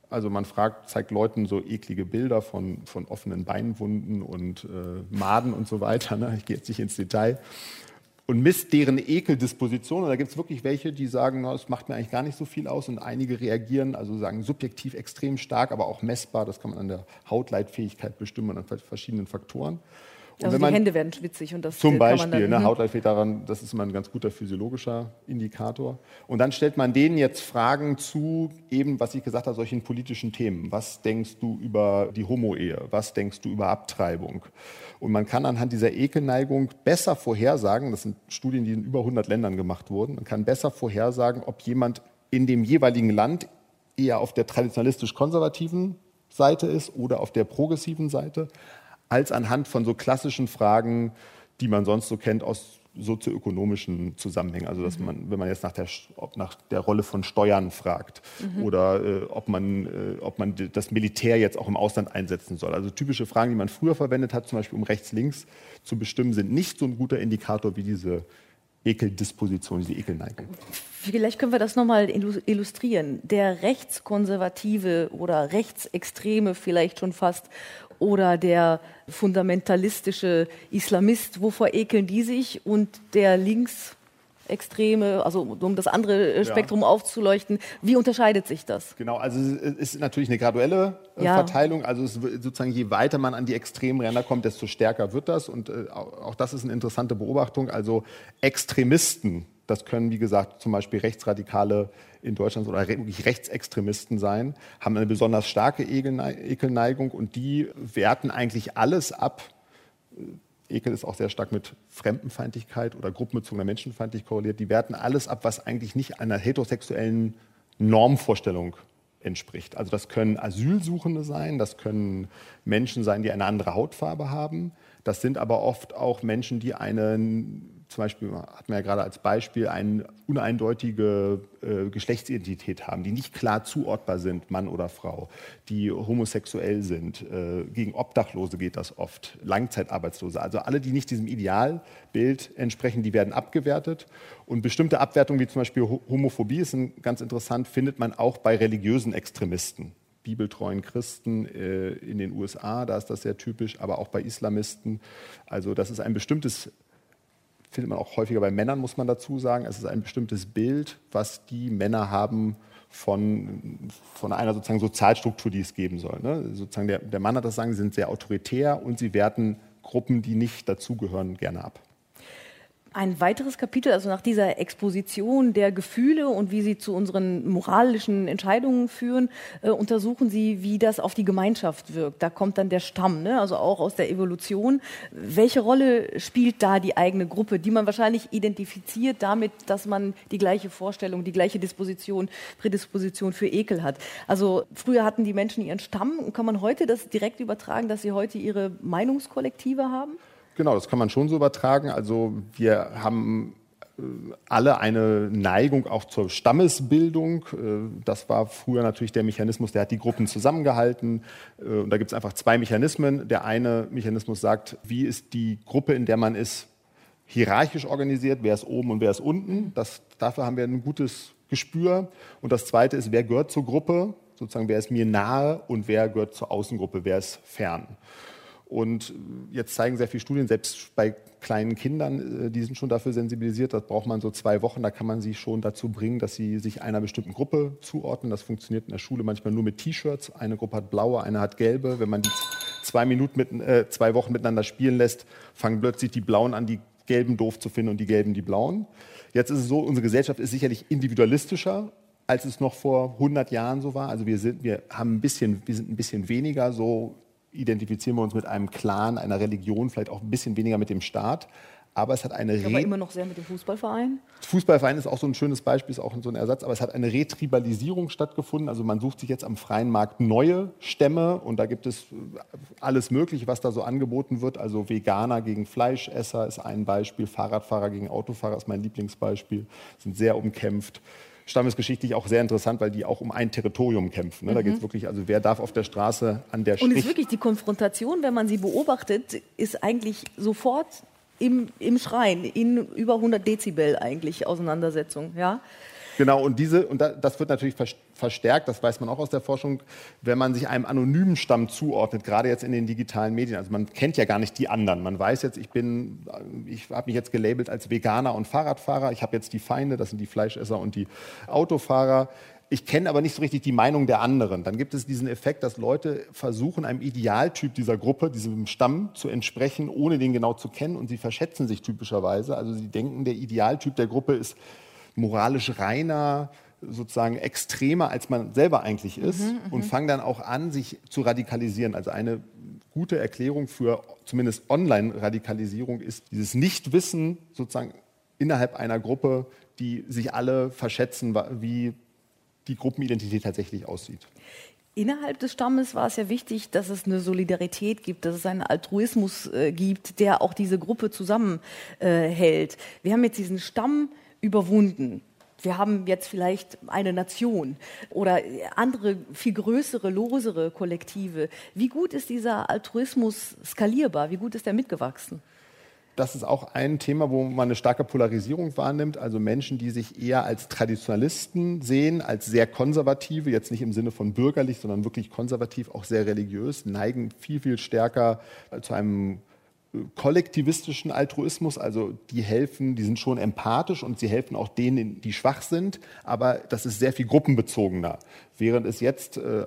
Also man fragt, zeigt Leuten so eklige Bilder von, von offenen Beinwunden und äh, Maden und so weiter. Ne? Ich gehe jetzt nicht ins Detail. Und misst deren Ekeldisposition. Und da gibt es wirklich welche, die sagen, no, das macht mir eigentlich gar nicht so viel aus. Und einige reagieren, also sagen subjektiv extrem stark, aber auch messbar. Das kann man an der Hautleitfähigkeit bestimmen und an verschiedenen Faktoren. Und also wenn die man, Hände werden schwitzig. Und das zum kann Beispiel, man dann, ne, mhm. Hautleitfähigkeit daran, das ist immer ein ganz guter physiologischer Indikator. Und dann stellt man denen jetzt Fragen zu, eben, was ich gesagt habe, solchen politischen Themen. Was denkst du über die Homo-Ehe? Was denkst du über Abtreibung? Und man kann anhand dieser Ekelneigung besser vorhersagen, das sind Studien, die in über hundert Ländern gemacht wurden, man kann besser vorhersagen, ob jemand in dem jeweiligen Land eher auf der traditionalistisch-konservativen Seite ist oder auf der progressiven Seite, als anhand von so klassischen Fragen, die man sonst so kennt aus sozioökonomischen Zusammenhängen. Also dass man, wenn man jetzt nach der, ob nach der Rolle von Steuern fragt mhm. oder äh, ob, man, äh, ob man das Militär jetzt auch im Ausland einsetzen soll. Also typische Fragen, die man früher verwendet hat, zum Beispiel um rechts-links zu bestimmen, sind nicht so ein guter Indikator wie diese Ekeldisposition, diese Ekelneigung. Vielleicht können wir das nochmal illustrieren. Der rechtskonservative oder rechtsextreme vielleicht schon fast oder der fundamentalistische Islamist, wovor ekeln die sich? Und der Linksextreme, also um das andere Spektrum ja. aufzuleuchten, wie unterscheidet sich das? Genau, also es ist natürlich eine graduelle äh, ja. Verteilung. Also es wird sozusagen, je weiter man an die extremen Ränder kommt, desto stärker wird das. Und äh, auch das ist eine interessante Beobachtung. Also Extremisten, das können, wie gesagt, zum Beispiel Rechtsradikale in Deutschland oder wirklich Rechtsextremisten sein, haben eine besonders starke Ekelneigung und die werten eigentlich alles ab. Ekel ist auch sehr stark mit Fremdenfeindlichkeit oder gruppenbezogener Menschenfeindlichkeit korreliert. Die werten alles ab, was eigentlich nicht einer heterosexuellen Normvorstellung entspricht. Also das können Asylsuchende sein, das können Menschen sein, die eine andere Hautfarbe haben. Das sind aber oft auch Menschen, die einen, zum Beispiel hatten wir ja gerade als Beispiel, eine uneindeutige äh, Geschlechtsidentität haben, die nicht klar zuordnbar sind, Mann oder Frau, die homosexuell sind. Äh, gegen Obdachlose geht das oft, Langzeitarbeitslose. Also alle, die nicht diesem Idealbild entsprechen, die werden abgewertet. Und bestimmte Abwertungen, wie zum Beispiel Homophobie, ist ganz interessant, findet man auch bei religiösen Extremisten. Bibeltreuen Christen äh, in den U S A, da ist das sehr typisch, aber auch bei Islamisten. Also das ist ein bestimmtes, findet man auch häufiger bei Männern, muss man dazu sagen, es ist ein bestimmtes Bild, was die Männer haben von, von einer sozusagen Sozialstruktur, die es geben soll. Ne? Sozusagen der, der Mann hat das sagen, sie sind sehr autoritär und sie werten Gruppen, die nicht dazugehören, gerne ab. Ein weiteres Kapitel, also nach dieser Exposition der Gefühle und wie sie zu unseren moralischen Entscheidungen führen, äh, untersuchen Sie, wie das auf die Gemeinschaft wirkt. Da kommt dann der Stamm, ne? Also auch aus der Evolution. Welche Rolle spielt da die eigene Gruppe, die man wahrscheinlich identifiziert damit, dass man die gleiche Vorstellung, die gleiche Disposition, Prädisposition für Ekel hat? Also früher hatten die Menschen ihren Stamm. Kann man heute das direkt übertragen, dass sie heute ihre Meinungskollektive haben? Genau, das kann man schon so übertragen. Also wir haben alle eine Neigung auch zur Stammesbildung. Das war früher natürlich der Mechanismus, der hat die Gruppen zusammengehalten. Und da gibt es einfach zwei Mechanismen. Der eine Mechanismus sagt, wie ist die Gruppe, in der man ist, hierarchisch organisiert, wer ist oben und wer ist unten. Das, dafür haben wir ein gutes Gespür. Und das zweite ist, wer gehört zur Gruppe, sozusagen wer ist mir nahe und wer gehört zur Außengruppe, wer ist fern. Und jetzt zeigen sehr viele Studien, selbst bei kleinen Kindern, die sind schon dafür sensibilisiert, das braucht man so zwei Wochen, da kann man sie schon dazu bringen, dass sie sich einer bestimmten Gruppe zuordnen. Das funktioniert in der Schule manchmal nur mit T-Shirts. Eine Gruppe hat blaue, eine hat gelbe. Wenn man die zwei, Minuten mit, äh, zwei Wochen miteinander spielen lässt, fangen plötzlich die Blauen an, die Gelben doof zu finden und die Gelben die Blauen. Jetzt ist es so, unsere Gesellschaft ist sicherlich individualistischer, als es noch vor hundert Jahren so war. Also wir sind, wir haben ein bisschen, wir sind ein bisschen weniger so, identifizieren wir uns mit einem Clan, einer Religion, vielleicht auch ein bisschen weniger mit dem Staat. Aber es hat eine Re- Aber immer noch sehr mit dem Fußballverein? Fußballverein ist auch so ein schönes Beispiel, ist auch so ein Ersatz. Aber es hat eine Retribalisierung stattgefunden. Also man sucht sich jetzt am freien Markt neue Stämme. Und da gibt es alles Mögliche, was da so angeboten wird. Also Veganer gegen Fleischesser ist ein Beispiel. Fahrradfahrer gegen Autofahrer ist mein Lieblingsbeispiel. Sind sehr umkämpft. Stammesgeschichtlich auch sehr interessant, weil die auch um ein Territorium kämpfen. Ne? Da geht es wirklich, also wer darf auf der Straße an der Strich... Und ist wirklich die Konfrontation, wenn man sie beobachtet, ist eigentlich sofort im, im Schrein, in über hundert Dezibel eigentlich Auseinandersetzung. Ja? Genau, und, diese, und das wird natürlich verstärkt, das weiß man auch aus der Forschung, wenn man sich einem anonymen Stamm zuordnet, gerade jetzt in den digitalen Medien. Also man kennt ja gar nicht die anderen. Man weiß jetzt, ich bin, ich habe mich jetzt gelabelt als Veganer und Fahrradfahrer. Ich habe jetzt die Feinde, das sind die Fleischesser und die Autofahrer. Ich kenne aber nicht so richtig die Meinung der anderen. Dann gibt es diesen Effekt, dass Leute versuchen, einem Idealtyp dieser Gruppe, diesem Stamm zu entsprechen, ohne den genau zu kennen. Und sie verschätzen sich typischerweise. Also sie denken, der Idealtyp der Gruppe ist moralisch reiner, sozusagen extremer, als man selber eigentlich ist, mhm, und fangen dann auch an, sich zu radikalisieren. Also eine gute Erklärung für zumindest Online-Radikalisierung ist dieses Nichtwissen sozusagen innerhalb einer Gruppe, die sich alle verschätzen, wie die Gruppenidentität tatsächlich aussieht. Innerhalb des Stammes war es ja wichtig, dass es eine Solidarität gibt, dass es einen Altruismus äh, gibt, der auch diese Gruppe zusammenhält. Äh, Wir haben jetzt diesen Stamm überwunden. Wir haben jetzt vielleicht eine Nation oder andere, viel größere, losere Kollektive. Wie gut ist dieser Altruismus skalierbar? Wie gut ist der mitgewachsen? Das ist auch ein Thema, wo man eine starke Polarisierung wahrnimmt. Also Menschen, die sich eher als Traditionalisten sehen, als sehr konservative, jetzt nicht im Sinne von bürgerlich, sondern wirklich konservativ, auch sehr religiös, neigen viel, viel stärker zu einem kollektivistischen Altruismus, also die helfen, die sind schon empathisch und sie helfen auch denen, die schwach sind, aber das ist sehr viel gruppenbezogener. Während es jetzt äh,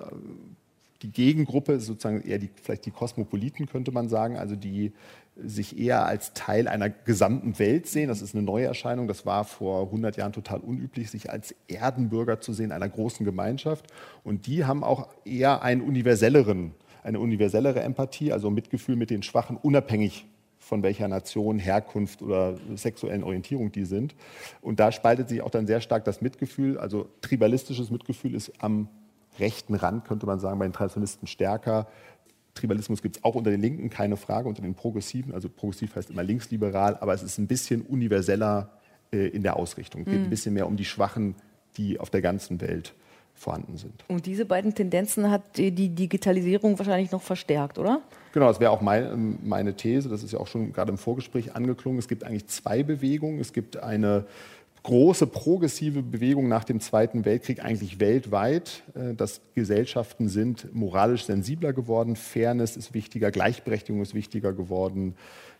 die Gegengruppe, sozusagen eher die, vielleicht die Kosmopoliten könnte man sagen, also die sich eher als Teil einer gesamten Welt sehen, das ist eine neue Erscheinung, das war vor hundert Jahren total unüblich, sich als Erdenbürger zu sehen einer großen Gemeinschaft, und die haben auch eher einen universelleren eine universellere Empathie, also Mitgefühl mit den Schwachen, unabhängig von welcher Nation, Herkunft oder sexuellen Orientierung die sind. Und da spaltet sich auch dann sehr stark das Mitgefühl. Also tribalistisches Mitgefühl ist am rechten Rand, könnte man sagen, bei den Traditionalisten stärker. Tribalismus gibt es auch unter den Linken, keine Frage, unter den Progressiven. Also progressiv heißt immer linksliberal, aber es ist ein bisschen universeller äh, in der Ausrichtung. Es geht mhm. ein bisschen mehr um die Schwachen, die auf der ganzen Welt vorhanden sind. Und diese beiden Tendenzen hat die Digitalisierung wahrscheinlich noch verstärkt, oder? Genau, das wäre auch mein, meine These. Das ist ja auch schon gerade im Vorgespräch angeklungen. Es gibt eigentlich zwei Bewegungen. Es gibt eine große progressive Bewegung nach dem Zweiten Weltkrieg, eigentlich weltweit, dass Gesellschaften sind moralisch sensibler geworden, Fairness ist wichtiger, Gleichberechtigung ist wichtiger geworden,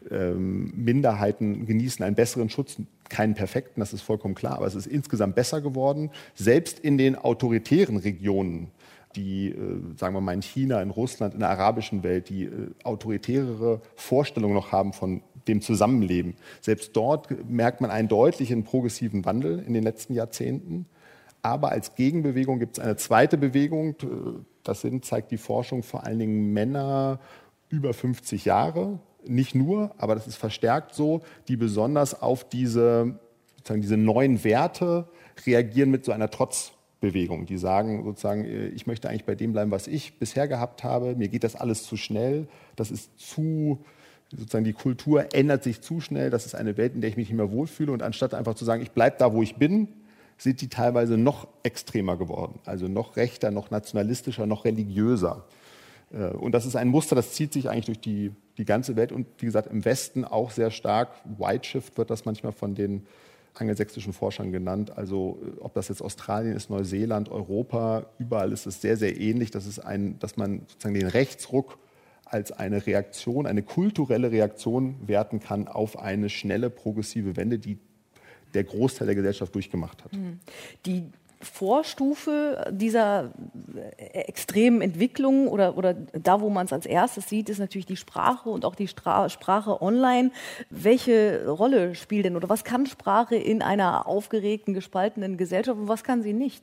Minderheiten genießen einen besseren Schutz, keinen perfekten, das ist vollkommen klar, aber es ist insgesamt besser geworden. Selbst in den autoritären Regionen, die, sagen wir mal in China, in Russland, in der arabischen Welt, die autoritärere Vorstellungen noch haben von dem Zusammenleben. Selbst dort merkt man einen deutlichen progressiven Wandel in den letzten Jahrzehnten. Aber als Gegenbewegung gibt es eine zweite Bewegung. Das sind, zeigt die Forschung, vor allen Dingen Männer über fünfzig Jahre. Nicht nur, aber das ist verstärkt so, die besonders auf diese, sozusagen diese neuen Werte reagieren mit so einer Trotzbewegung. Die sagen sozusagen, ich möchte eigentlich bei dem bleiben, was ich bisher gehabt habe. Mir geht das alles zu schnell. Das ist zu... Sozusagen die Kultur ändert sich zu schnell, das ist eine Welt, in der ich mich nicht mehr wohlfühle. Und anstatt einfach zu sagen, ich bleibe da, wo ich bin, sind die teilweise noch extremer geworden. Also noch rechter, noch nationalistischer, noch religiöser. Und das ist ein Muster, das zieht sich eigentlich durch die, die ganze Welt. Und wie gesagt, im Westen auch sehr stark. White Shift wird das manchmal von den angelsächsischen Forschern genannt. Also ob das jetzt Australien ist, Neuseeland, Europa, überall ist es sehr, sehr ähnlich. Das ist ein, dass man sozusagen den Rechtsruck als eine Reaktion, eine kulturelle Reaktion werten kann auf eine schnelle, progressive Wende, die der Großteil der Gesellschaft durchgemacht hat. Die Vorstufe dieser extremen Entwicklung oder, oder da, wo man es als erstes sieht, ist natürlich die Sprache und auch die Stra- Sprache online. Welche Rolle spielt denn oder was kann Sprache in einer aufgeregten, gespaltenen Gesellschaft und was kann sie nicht?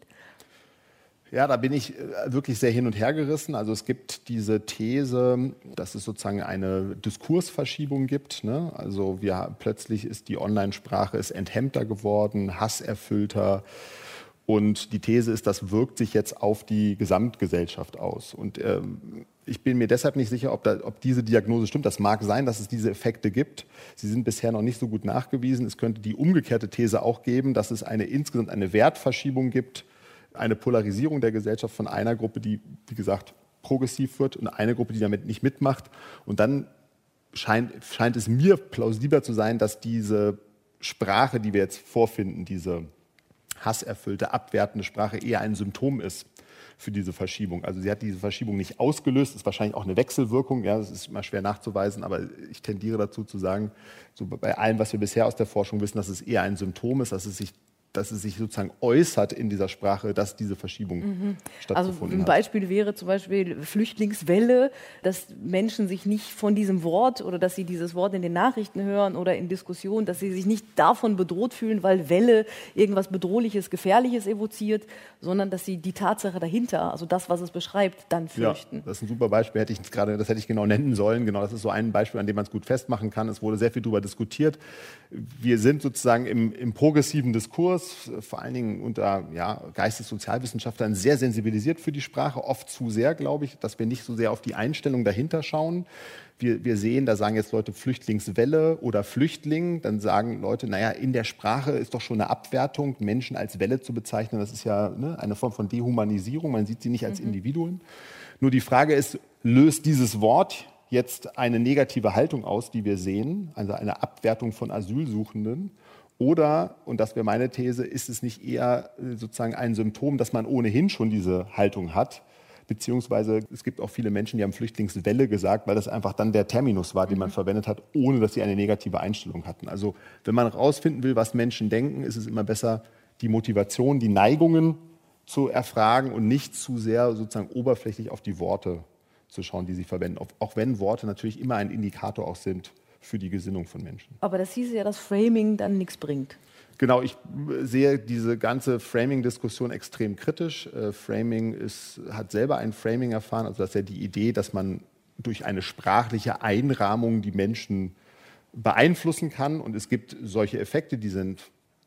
Ja, da bin ich wirklich sehr hin und her gerissen. Also es gibt diese These, dass es sozusagen eine Diskursverschiebung gibt. Ne? Also wir, plötzlich ist die Online-Sprache ist enthemmter geworden, hasserfüllter. Und die These ist, das wirkt sich jetzt auf die Gesamtgesellschaft aus. Und ähm, ich bin mir deshalb nicht sicher, ob, da, ob diese Diagnose stimmt. Das mag sein, dass es diese Effekte gibt. Sie sind bisher noch nicht so gut nachgewiesen. Es könnte die umgekehrte These auch geben, dass es eine insgesamt eine Wertverschiebung gibt, eine Polarisierung der Gesellschaft von einer Gruppe, die, wie gesagt, progressiv wird und eine Gruppe, die damit nicht mitmacht. Und dann scheint, scheint es mir plausibler zu sein, dass diese Sprache, die wir jetzt vorfinden, diese hasserfüllte, abwertende Sprache eher ein Symptom ist für diese Verschiebung. Also sie hat diese Verschiebung nicht ausgelöst, ist wahrscheinlich auch eine Wechselwirkung, ja, das ist immer schwer nachzuweisen, aber ich tendiere dazu zu sagen, so bei allem, was wir bisher aus der Forschung wissen, dass es eher ein Symptom ist, dass es sich dass es sich sozusagen äußert in dieser Sprache, dass diese Verschiebung mhm. stattgefunden also ein hat. Beispiel wäre zum Beispiel Flüchtlingswelle, dass Menschen sich nicht von diesem Wort oder dass sie dieses Wort in den Nachrichten hören oder in Diskussionen, dass sie sich nicht davon bedroht fühlen, weil Welle irgendwas Bedrohliches, Gefährliches evoziert, sondern dass sie die Tatsache dahinter, also das, was es beschreibt, dann fürchten. Ja, das ist ein super Beispiel, hätte ich gerade, das hätte ich genau nennen sollen. Genau, das ist so ein Beispiel, an dem man es gut festmachen kann. Es wurde sehr viel darüber diskutiert. Wir sind sozusagen im, im progressiven Diskurs, vor allen Dingen unter ja, Geistessozialwissenschaftlern, sehr sensibilisiert für die Sprache, oft zu sehr, glaube ich, dass wir nicht so sehr auf die Einstellung dahinter schauen. Wir, wir sehen, da sagen jetzt Leute Flüchtlingswelle oder Flüchtling, dann sagen Leute, naja, in der Sprache ist doch schon eine Abwertung, Menschen als Welle zu bezeichnen, das ist ja ne, eine Form von Dehumanisierung, man sieht sie nicht als mhm. Individuen. Nur die Frage ist, löst dieses Wort jetzt eine negative Haltung aus, die wir sehen, also eine Abwertung von Asylsuchenden? Oder, und das wäre meine These, ist es nicht eher sozusagen ein Symptom, dass man ohnehin schon diese Haltung hat? Beziehungsweise es gibt auch viele Menschen, die haben Flüchtlingswelle gesagt, weil das einfach dann der Terminus war, den man mhm. verwendet hat, ohne dass sie eine negative Einstellung hatten. Also wenn man herausfinden will, was Menschen denken, ist es immer besser, die Motivation, die Neigungen zu erfragen und nicht zu sehr sozusagen oberflächlich auf die Worte zu schauen, die sie verwenden. Auch wenn Worte natürlich immer ein Indikator auch sind für die Gesinnung von Menschen. Aber das hieße ja, dass Framing dann nichts bringt. Genau, ich sehe diese ganze Framing-Diskussion extrem kritisch. Äh, Framing ist, hat selber ein Framing erfahren, also das ist ja die Idee, dass man durch eine sprachliche Einrahmung die Menschen beeinflussen kann. Und es gibt solche Effekte, die sind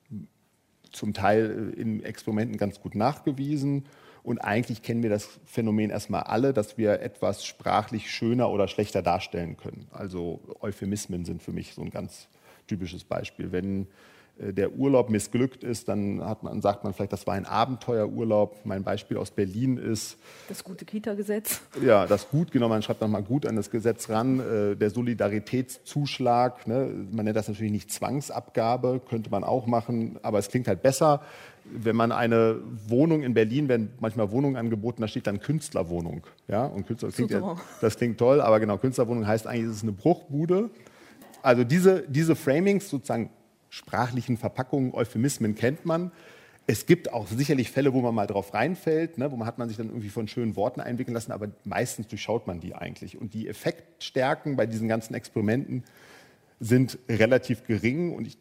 zum Teil in Experimenten ganz gut nachgewiesen. Und eigentlich kennen wir das Phänomen erstmal alle, dass wir etwas sprachlich schöner oder schlechter darstellen können. Also Euphemismen sind für mich so ein ganz typisches Beispiel. Wenn äh, der Urlaub missglückt ist, dann hat man, sagt man vielleicht, das war ein Abenteuerurlaub. Mein Beispiel aus Berlin ist das gute Kita-Gesetz. Ja, das gut, genau, man schreibt nochmal gut an das Gesetz ran. Äh, der Solidaritätszuschlag, ne? Man nennt das natürlich nicht Zwangsabgabe, könnte man auch machen, aber es klingt halt besser. Wenn man eine Wohnung in Berlin, werden manchmal Wohnungen angeboten, da steht dann Künstlerwohnung. Ja? Und Künstler, das, klingt ja, das klingt toll, aber genau, Künstlerwohnung heißt eigentlich, es ist eine Bruchbude. Also diese, diese Framings, sozusagen sprachlichen Verpackungen, Euphemismen kennt man. Es gibt auch sicherlich Fälle, wo man mal drauf reinfällt, ne? Wo man hat man sich dann irgendwie von schönen Worten einwickeln lassen, aber meistens durchschaut man die eigentlich. Und die Effektstärken bei diesen ganzen Experimenten sind relativ gering und ich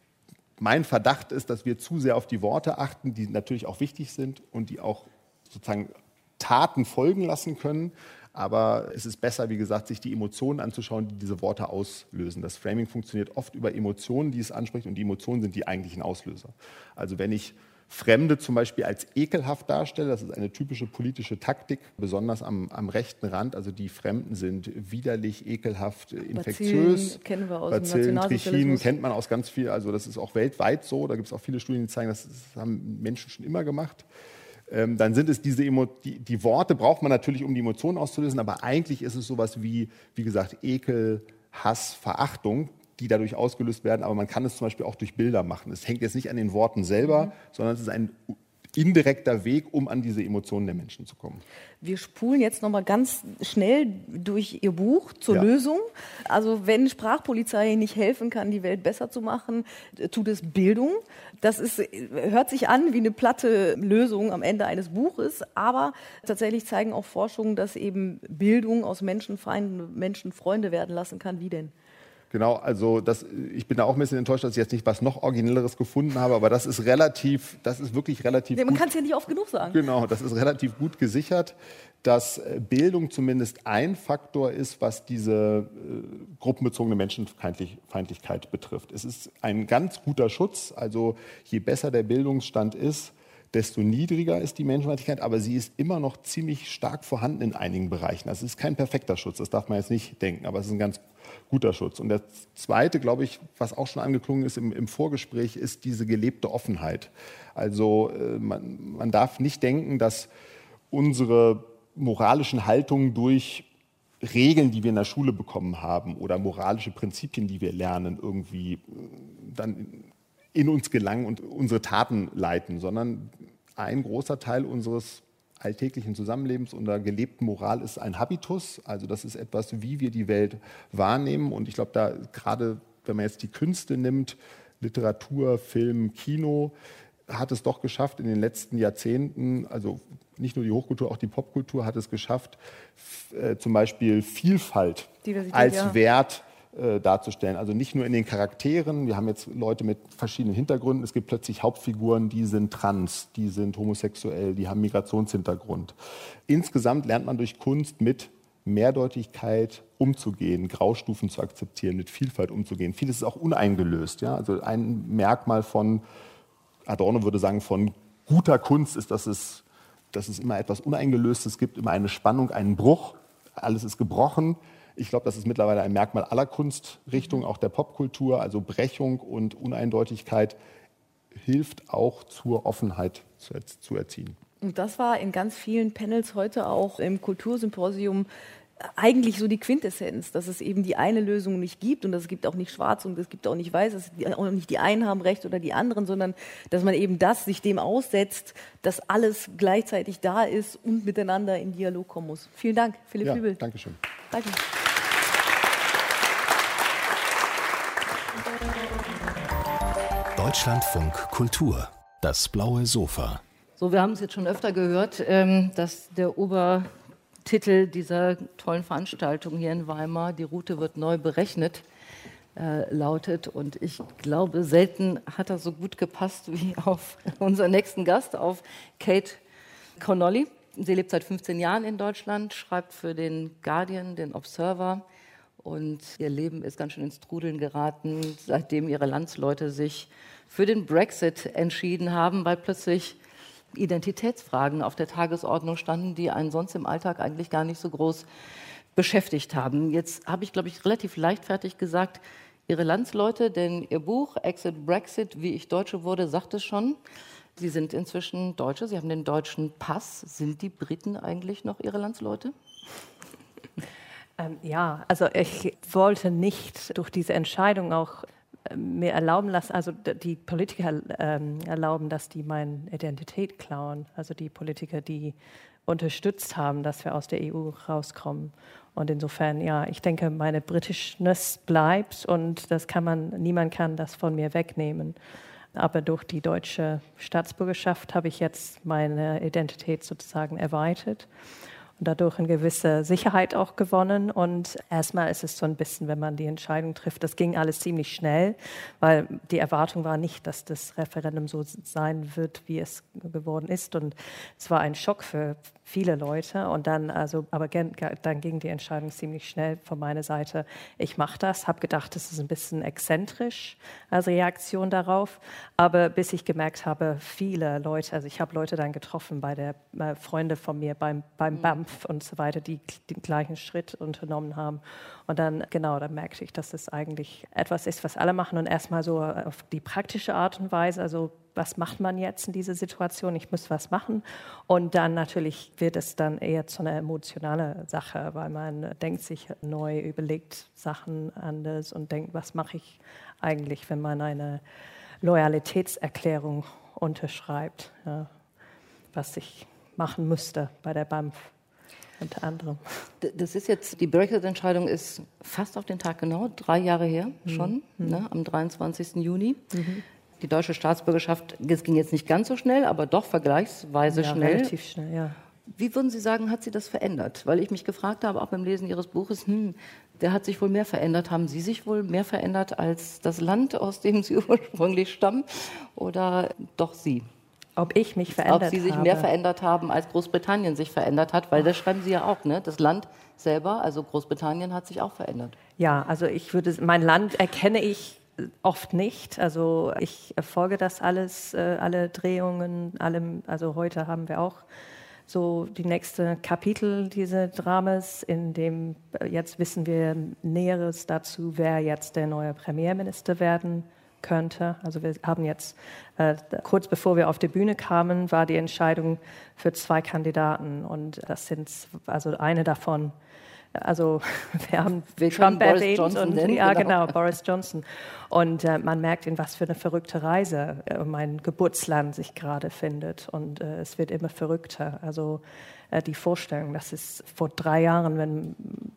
Mein Verdacht ist, dass wir zu sehr auf die Worte achten, die natürlich auch wichtig sind und die auch sozusagen Taten folgen lassen können. Aber es ist besser, wie gesagt, sich die Emotionen anzuschauen, die diese Worte auslösen. Das Framing funktioniert oft über Emotionen, die es anspricht, und die Emotionen sind die eigentlichen Auslöser. Also wenn ich Fremde zum Beispiel als ekelhaft darstelle, das ist eine typische politische Taktik, besonders am, am rechten Rand. Also die Fremden sind widerlich, ekelhaft, infektiös. Bazillen kennen wir aus Bazillen, dem Nationalsozialismus. kennt man aus ganz viel. Also das ist auch weltweit so. Da gibt es auch viele Studien, die zeigen, das haben Menschen schon immer gemacht. Ähm, dann sind es diese Emo die, die Worte braucht man natürlich, um die Emotionen auszulösen. Aber eigentlich ist es sowas wie, wie gesagt, Ekel, Hass, Verachtung, die dadurch ausgelöst werden, aber man kann es zum Beispiel auch durch Bilder machen. Es hängt jetzt nicht an den Worten selber, mhm. sondern es ist ein indirekter Weg, um an diese Emotionen der Menschen zu kommen. Wir spulen jetzt noch mal ganz schnell durch Ihr Buch zur ja. Lösung. Also wenn Sprachpolizei nicht helfen kann, die Welt besser zu machen, tut es Bildung. Das ist, hört sich an wie eine platte Lösung am Ende eines Buches, aber tatsächlich zeigen auch Forschungen, dass eben Bildung aus Menschenfeinden Menschen Freunde werden lassen kann. Wie denn? Genau, also das, ich bin da auch ein bisschen enttäuscht, dass ich jetzt nicht was noch Originelleres gefunden habe, aber das ist relativ, das ist wirklich relativ ja, man gut. kann es ja nicht oft genug sagen. Genau, das ist relativ gut gesichert, dass Bildung zumindest ein Faktor ist, was diese äh, gruppenbezogene Menschenfeindlichkeit betrifft. Es ist ein ganz guter Schutz, also je besser der Bildungsstand ist, desto niedriger ist die Menschenfeindlichkeit, aber sie ist immer noch ziemlich stark vorhanden in einigen Bereichen. Das ist kein perfekter Schutz, das darf man jetzt nicht denken, aber es ist ein ganz guter Schutz. Und das Zweite, glaube ich, was auch schon angeklungen ist im, im Vorgespräch, ist diese gelebte Offenheit. Also äh, man, man darf nicht denken, dass unsere moralischen Haltungen durch Regeln, die wir in der Schule bekommen haben oder moralische Prinzipien, die wir lernen, irgendwie dann in uns gelangen und unsere Taten leiten, sondern ein großer Teil unseres alltäglichen Zusammenlebens und der gelebten Moral ist ein Habitus. Also das ist etwas, wie wir die Welt wahrnehmen. Und ich glaube, da gerade, wenn man jetzt die Künste nimmt, Literatur, Film, Kino, hat es doch geschafft in den letzten Jahrzehnten, also nicht nur die Hochkultur, auch die Popkultur hat es geschafft, äh, zum Beispiel Vielfalt Diversität, als ja. Wert äh, darzustellen. Also nicht nur in den Charakteren, wir haben jetzt Leute mit verschiedenen Hintergründen, es gibt plötzlich Hauptfiguren, die sind trans, die sind homosexuell, die haben Migrationshintergrund. Insgesamt lernt man durch Kunst mit Mehrdeutigkeit umzugehen, Graustufen zu akzeptieren, mit Vielfalt umzugehen. Vieles ist auch uneingelöst. Ja? Also ein Merkmal von, Adorno würde sagen, von guter Kunst ist, dass es, dass es immer etwas Uneingelöstes gibt, immer eine Spannung, einen Bruch. Alles ist gebrochen. Ich glaube, das ist mittlerweile ein Merkmal aller Kunstrichtungen, auch der Popkultur. Also Brechung und Uneindeutigkeit hilft auch zur Offenheit zu, zu erziehen. Und das war in ganz vielen Panels heute auch im Kultursymposium eigentlich so die Quintessenz, dass es eben die eine Lösung nicht gibt und es gibt auch nicht schwarz und es gibt auch nicht weiß, es gibt auch nicht die einen haben recht oder die anderen, sondern dass man eben das sich dem aussetzt, dass alles gleichzeitig da ist und miteinander in Dialog kommen muss. Vielen Dank, Philipp Ja, Hübel. danke schön. Danke. Deutschlandfunk Kultur, das blaue Sofa. So, wir haben es jetzt schon öfter gehört, ähm, dass der Obertitel dieser tollen Veranstaltung hier in Weimar, die Route wird neu berechnet, äh, lautet. Und ich glaube, selten hat er so gut gepasst wie auf unseren nächsten Gast, auf Kate Connolly. Sie lebt seit fünfzehn Jahren in Deutschland, schreibt für den Guardian, den Observer. Und ihr Leben ist ganz schön ins Trudeln geraten, seitdem ihre Landsleute sich für den Brexit entschieden haben, weil plötzlich Identitätsfragen auf der Tagesordnung standen, die einen sonst im Alltag eigentlich gar nicht so groß beschäftigt haben. Jetzt habe ich, glaube ich, relativ leichtfertig gesagt, Ihre Landsleute, denn Ihr Buch Exit Brexit, wie ich Deutsche wurde, sagt es schon. Sie sind inzwischen Deutsche, Sie haben den deutschen Pass. Sind die Briten eigentlich noch Ihre Landsleute? Ähm, ja, also ich wollte nicht durch diese Entscheidung auch äh, mir erlauben lassen, also d- die Politiker ähm, erlauben, dass die meine Identität klauen. Also die Politiker, die unterstützt haben, dass wir aus der E U rauskommen. Und insofern, ja, ich denke, meine Britischness bleibt und das kann man, niemand kann das von mir wegnehmen. Aber durch die deutsche Staatsbürgerschaft habe ich jetzt meine Identität sozusagen erweitert und dadurch eine gewisse Sicherheit auch gewonnen. Und erstmal ist es so ein bisschen, wenn man die Entscheidung trifft, das ging alles ziemlich schnell, weil die Erwartung war nicht, dass das Referendum so sein wird, wie es geworden ist. Und es war ein Schock für viele Leute. Und dann, also, aber gen, dann ging die Entscheidung ziemlich schnell von meiner Seite. Ich mache das, habe gedacht, das ist ein bisschen exzentrisch als Reaktion darauf. Aber bis ich gemerkt habe, viele Leute, also ich habe Leute dann getroffen bei der äh, Freunde von mir beim, beim B A M F und so weiter, die den gleichen Schritt unternommen haben. Und dann, genau, dann merkte ich, dass es eigentlich etwas ist, was alle machen. Und erstmal so auf die praktische Art und Weise, also was macht man jetzt in dieser Situation? Ich muss was machen. Und dann natürlich wird es dann eher zu einer emotionalen Sache, weil man denkt sich neu, überlegt Sachen anders und denkt, was mache ich eigentlich, wenn man eine Loyalitätserklärung unterschreibt, ja, was ich machen müsste bei der B A M F. Unter anderem. Das ist jetzt, die Brexit-Entscheidung ist fast auf den Tag genau, drei Jahre her schon, mhm. ne, am dreiundzwanzigsten Juni. Mhm. Die deutsche Staatsbürgerschaft, das ging jetzt nicht ganz so schnell, aber doch vergleichsweise ja, schnell. Relativ schnell, ja. Wie würden Sie sagen, hat sie das verändert? Weil ich mich gefragt habe, auch beim Lesen Ihres Buches, hm, der hat sich wohl mehr verändert. Haben Sie sich wohl mehr verändert als das Land, aus dem Sie ursprünglich stammen? Oder doch Sie? Ob ich mich verändert habe? Ob Sie sich habe. mehr verändert haben, als Großbritannien sich verändert hat, weil das schreiben Sie ja auch, ne? Das Land selber, also Großbritannien, hat sich auch verändert. Ja, also ich würde, mein Land erkenne ich oft nicht. Also ich folge das alles, äh, alle Drehungen, allem. Also heute haben wir auch so die nächste Kapitel dieser Dramas, in dem äh, jetzt wissen wir Näheres dazu, wer jetzt der neue Premierminister werden könnte. Also wir haben jetzt, äh, kurz bevor wir auf die Bühne kamen, war die Entscheidung für zwei Kandidaten und das sind, also eine davon Also wir haben Willkommen, Trump Boris erwähnt Johnson und denn, ja genau. genau, Boris Johnson. Und äh, man merkt, in was für eine verrückte Reise äh, mein Geburtsland sich gerade findet. Und äh, es wird immer verrückter. Also äh, die Vorstellung, dass es vor drei Jahren, wenn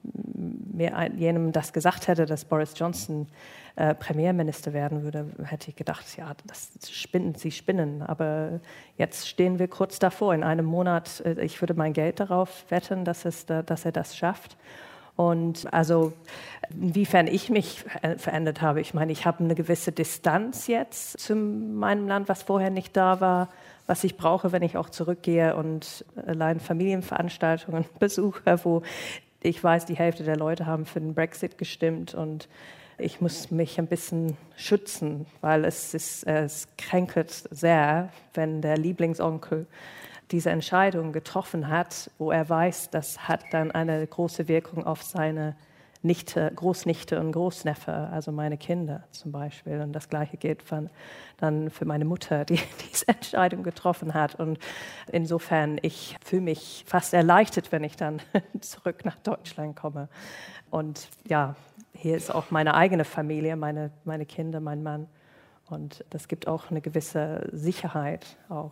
mir ein, jenem das gesagt hätte, dass Boris Johnson äh, Premierminister werden würde, hätte ich gedacht, ja, das spinnen, sie spinnen. Aber jetzt stehen wir kurz davor. In einem Monat, äh, ich würde mein Geld darauf wetten, dass, es, da, dass er das schafft. Und also inwiefern ich mich verändert habe, ich meine, ich habe eine gewisse Distanz jetzt zu meinem Land, was vorher nicht da war, was ich brauche, wenn ich auch zurückgehe und allein Familienveranstaltungen besuche, wo ich weiß, die Hälfte der Leute haben für den Brexit gestimmt und ich muss mich ein bisschen schützen, weil es, ist, es kränkelt sehr, wenn der Lieblingsonkel diese Entscheidung getroffen hat, wo er weiß, das hat dann eine große Wirkung auf seine Nichte, Großnichte und Großneffe, also meine Kinder zum Beispiel. Und das Gleiche gilt von, dann für meine Mutter, die diese Entscheidung getroffen hat. Und insofern, ich fühle mich fast erleichtert, wenn ich dann zurück nach Deutschland komme. Und ja, hier ist auch meine eigene Familie, meine, meine Kinder, mein Mann. Und das gibt auch eine gewisse Sicherheit auch.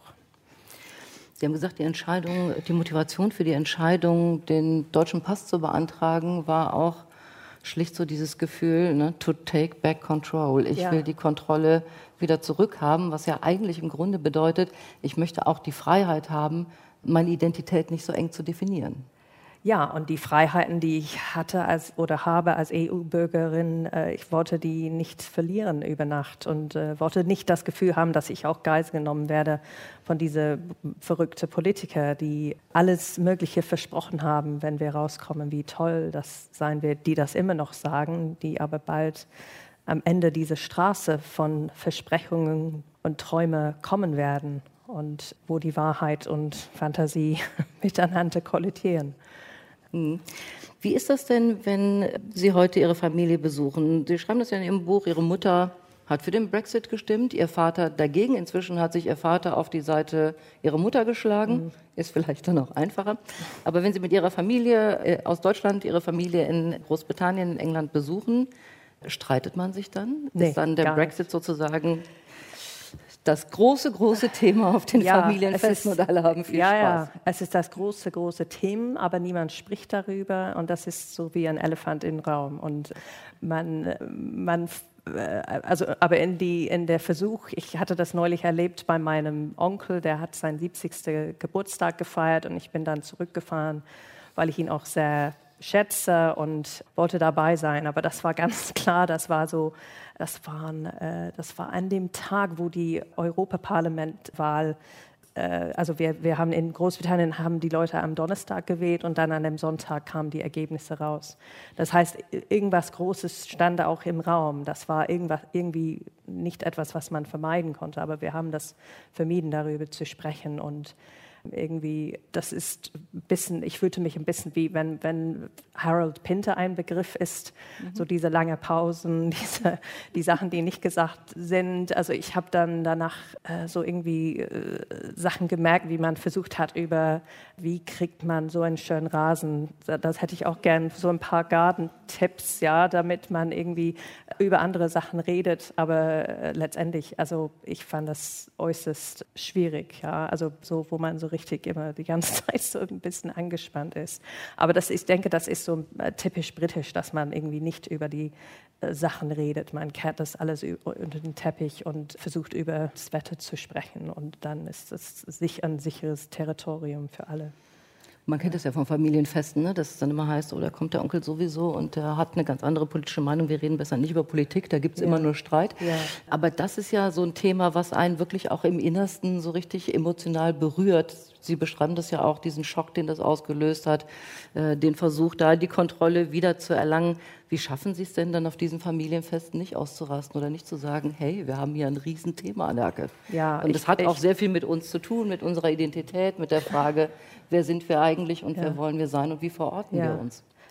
Sie haben gesagt, die Entscheidung, die Motivation für die Entscheidung, den deutschen Pass zu beantragen, war auch schlicht so dieses Gefühl, ne, to take back control. Ich ja. will die Kontrolle wieder zurückhaben, was ja eigentlich im Grunde bedeutet, ich möchte auch die Freiheit haben, meine Identität nicht so eng zu definieren. Ja, und die Freiheiten, die ich hatte als, oder habe als E U-Bürgerin, äh, ich wollte die nicht verlieren über Nacht und äh, wollte nicht das Gefühl haben, dass ich auch Geisel genommen werde von diesen verrückten Politikern, die alles Mögliche versprochen haben, wenn wir rauskommen, wie toll das sein wird, die das immer noch sagen, die aber bald am Ende dieser Straße von Versprechungen und Träumen kommen werden und wo die Wahrheit und Fantasie miteinander kollidieren. Wie ist das denn, wenn Sie heute Ihre Familie besuchen? Sie schreiben das ja in Ihrem Buch, Ihre Mutter hat für den Brexit gestimmt, Ihr Vater dagegen. Inzwischen hat sich Ihr Vater auf die Seite Ihrer Mutter geschlagen. Mhm. Ist vielleicht dann auch einfacher. Aber wenn Sie mit Ihrer Familie äh, aus Deutschland, Ihre Familie in Großbritannien, in England besuchen, streitet man sich dann? Nee, ist dann der Brexit nicht. Sozusagen das große, große Thema auf den ja, Familienfesten und alle haben viel ja, Spaß. Ja, es ist das große, große Thema, aber niemand spricht darüber und das ist so wie ein Elefant im Raum. Und man, man also, aber in, die, in der Versuch, ich hatte das neulich erlebt bei meinem Onkel, der hat seinen siebzigsten Geburtstag gefeiert und ich bin dann zurückgefahren, weil ich ihn auch sehr schätze und wollte dabei sein. Aber das war ganz klar, das war so, das, waren, äh, das war an dem Tag, wo die Europaparlamentwahl, äh, also wir, wir haben in Großbritannien haben die Leute am Donnerstag gewählt und dann an dem Sonntag kamen die Ergebnisse raus. Das heißt, irgendwas Großes stand auch im Raum. Das war irgendwas, irgendwie nicht etwas, was man vermeiden konnte, aber wir haben das vermieden, darüber zu sprechen und irgendwie, das ist ein bisschen, ich fühlte mich ein bisschen wie, wenn, wenn Harold Pinter ein Begriff ist, mhm. so diese lange Pausen, diese, die Sachen, die nicht gesagt sind. Also ich habe dann danach äh, so irgendwie äh, Sachen gemerkt, wie man versucht hat über, wie kriegt man so einen schönen Rasen. Das hätte ich auch gern, so ein paar Gartentipps, ja, damit man irgendwie über andere Sachen redet. Aber äh, letztendlich, also ich fand das äußerst schwierig, ja, also so, wo man so richtig immer die ganze Zeit so ein bisschen angespannt ist. Aber das, ich denke, das ist so äh, typisch britisch, dass man irgendwie nicht über die äh, Sachen redet. Man kehrt das alles unter den Teppich und versucht über das Wetter zu sprechen. Und dann ist es sich ein sicheres Territorium für alle. Man kennt das ja von Familienfesten, ne? Dass es dann immer heißt, oh, da kommt der Onkel sowieso und der hat eine ganz andere politische Meinung. Wir reden besser nicht über Politik, da gibt es ja. immer nur Streit. Ja. Aber das ist ja so ein Thema, was einen wirklich auch im Innersten so richtig emotional berührt. Sie beschreiben das ja auch, diesen Schock, den das ausgelöst hat, äh, den Versuch, da die Kontrolle wieder zu erlangen. Wie schaffen Sie es denn dann auf diesen Familienfesten nicht auszurasten oder nicht zu sagen, hey, wir haben hier ein Riesenthema an der Hacke. Ja, und das ich, hat ich, auch sehr viel mit uns zu tun, mit unserer Identität, mit der Frage, wer sind wir eigentlich und ja. wer wollen wir sein und wie verorten ja. wir uns?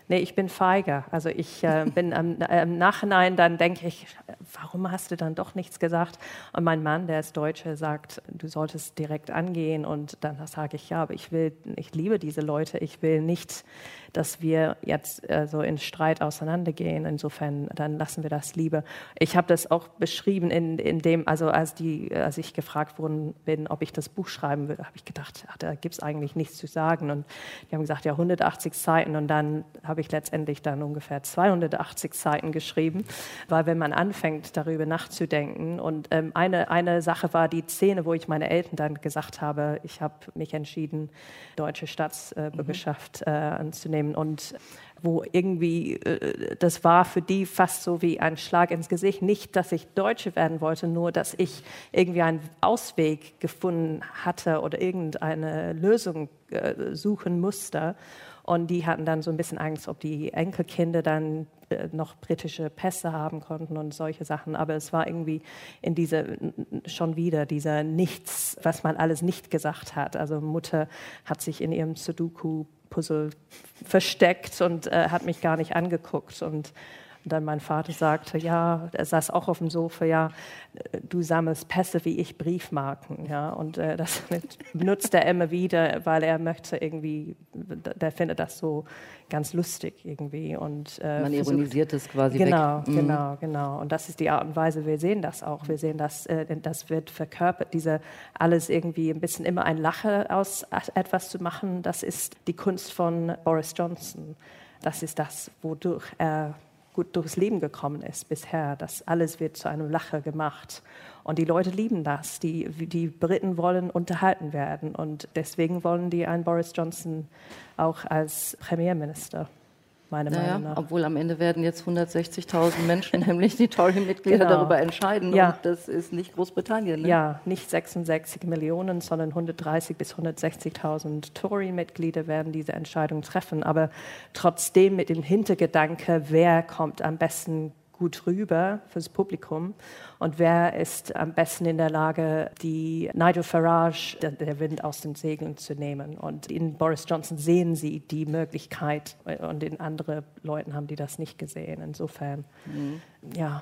Nee, ich bin feiger. Also ich äh, bin am, äh, im Nachhinein, dann denke ich, warum hast du dann doch nichts gesagt? Und mein Mann, der ist Deutsche, sagt, du solltest direkt angehen. Und dann sage ich, ja, aber ich will, ich liebe diese Leute. Ich will nicht, dass wir jetzt äh, so in Streit auseinandergehen. Insofern, dann lassen wir das lieber. Ich habe das auch beschrieben in, in dem, also als, die, als ich gefragt worden bin, ob ich das Buch schreiben will, habe ich gedacht, ach, da gibt es eigentlich nichts zu sagen. Und die haben gesagt, ja, hundertachtzig Seiten. Und dann habe ich letztendlich dann ungefähr zweihundertachtzig Seiten geschrieben, weil wenn man anfängt, darüber nachzudenken und ähm, eine, eine Sache war die Szene, wo ich meine Eltern dann gesagt habe, ich habe mich entschieden, deutsche Staatsbürgerschaft äh, anzunehmen und wo irgendwie, äh, das war für die fast so wie ein Schlag ins Gesicht. Nicht, dass ich Deutsche werden wollte, nur, dass ich irgendwie einen Ausweg gefunden hatte oder irgendeine Lösung äh, suchen musste. Und die hatten dann so ein bisschen Angst, ob die Enkelkinder dann äh, noch britische Pässe haben konnten und solche Sachen. Aber es war irgendwie in dieser, schon wieder dieser Nichts, was man alles nicht gesagt hat. Also Mutter hat sich in ihrem Sudoku-Puzzle versteckt und äh, hat mich gar nicht angeguckt. Und Und dann mein Vater sagte, ja, er saß auch auf dem Sofa, ja, du sammelst Pässe wie ich Briefmarken, ja, und äh, das benutzt er immer wieder, weil er möchte irgendwie, der findet das so ganz lustig irgendwie und äh, man versucht, ironisiert es quasi genau, weg. Mhm. Genau, genau, und das ist die Art und Weise, wir sehen das auch, wir sehen das, äh, das wird verkörpert, diese alles irgendwie ein bisschen immer ein Lache aus etwas zu machen, das ist die Kunst von Boris Johnson, das ist das, wodurch er gut durchs Leben gekommen ist bisher. Das alles wird zu einem Lacher gemacht. Und die Leute lieben das. Die, die Briten wollen unterhalten werden. Und deswegen wollen die einen Boris Johnson auch als Premierminister, meiner naja, Meinung nach. Obwohl am Ende werden jetzt hundertsechzigtausend Menschen, nämlich die Tory-Mitglieder, genau. darüber entscheiden. Ja. Und das ist nicht Großbritannien. Ne? Ja, nicht sechsundsechzig Millionen, sondern hundertdreißig bis hundertsechzigtausend Tory-Mitglieder werden diese Entscheidung treffen. Aber trotzdem mit dem Hintergedanke, wer kommt am besten gut rüber fürs Publikum und wer ist am besten in der Lage, die Nigel Farage, der, der Wind aus den Segeln zu nehmen. Und in Boris Johnson sehen sie die Möglichkeit und in anderen Leuten haben die das nicht gesehen. Insofern, mhm. ja.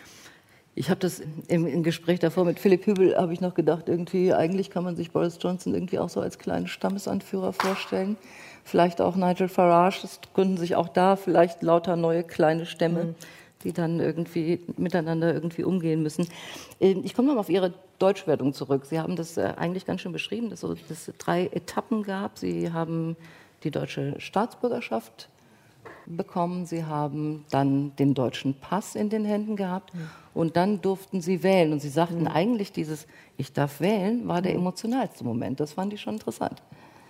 Ich habe das im, im Gespräch davor mit Philipp Hübel, habe ich noch gedacht, irgendwie, eigentlich kann man sich Boris Johnson irgendwie auch so als kleinen Stammesanführer vorstellen. Vielleicht auch Nigel Farage, es gründen sich auch da vielleicht lauter neue kleine Stämme, mhm. die dann irgendwie miteinander irgendwie umgehen müssen. Ich komme noch auf Ihre Deutschwerdung zurück. Sie haben das eigentlich ganz schön beschrieben, dass es drei Etappen gab. Sie haben die deutsche Staatsbürgerschaft bekommen, Sie haben dann den deutschen Pass in den Händen gehabt mhm. und dann durften Sie wählen. Und Sie sagten mhm. eigentlich, dieses Ich darf wählen war der emotionalste Moment. Das fand ich schon interessant.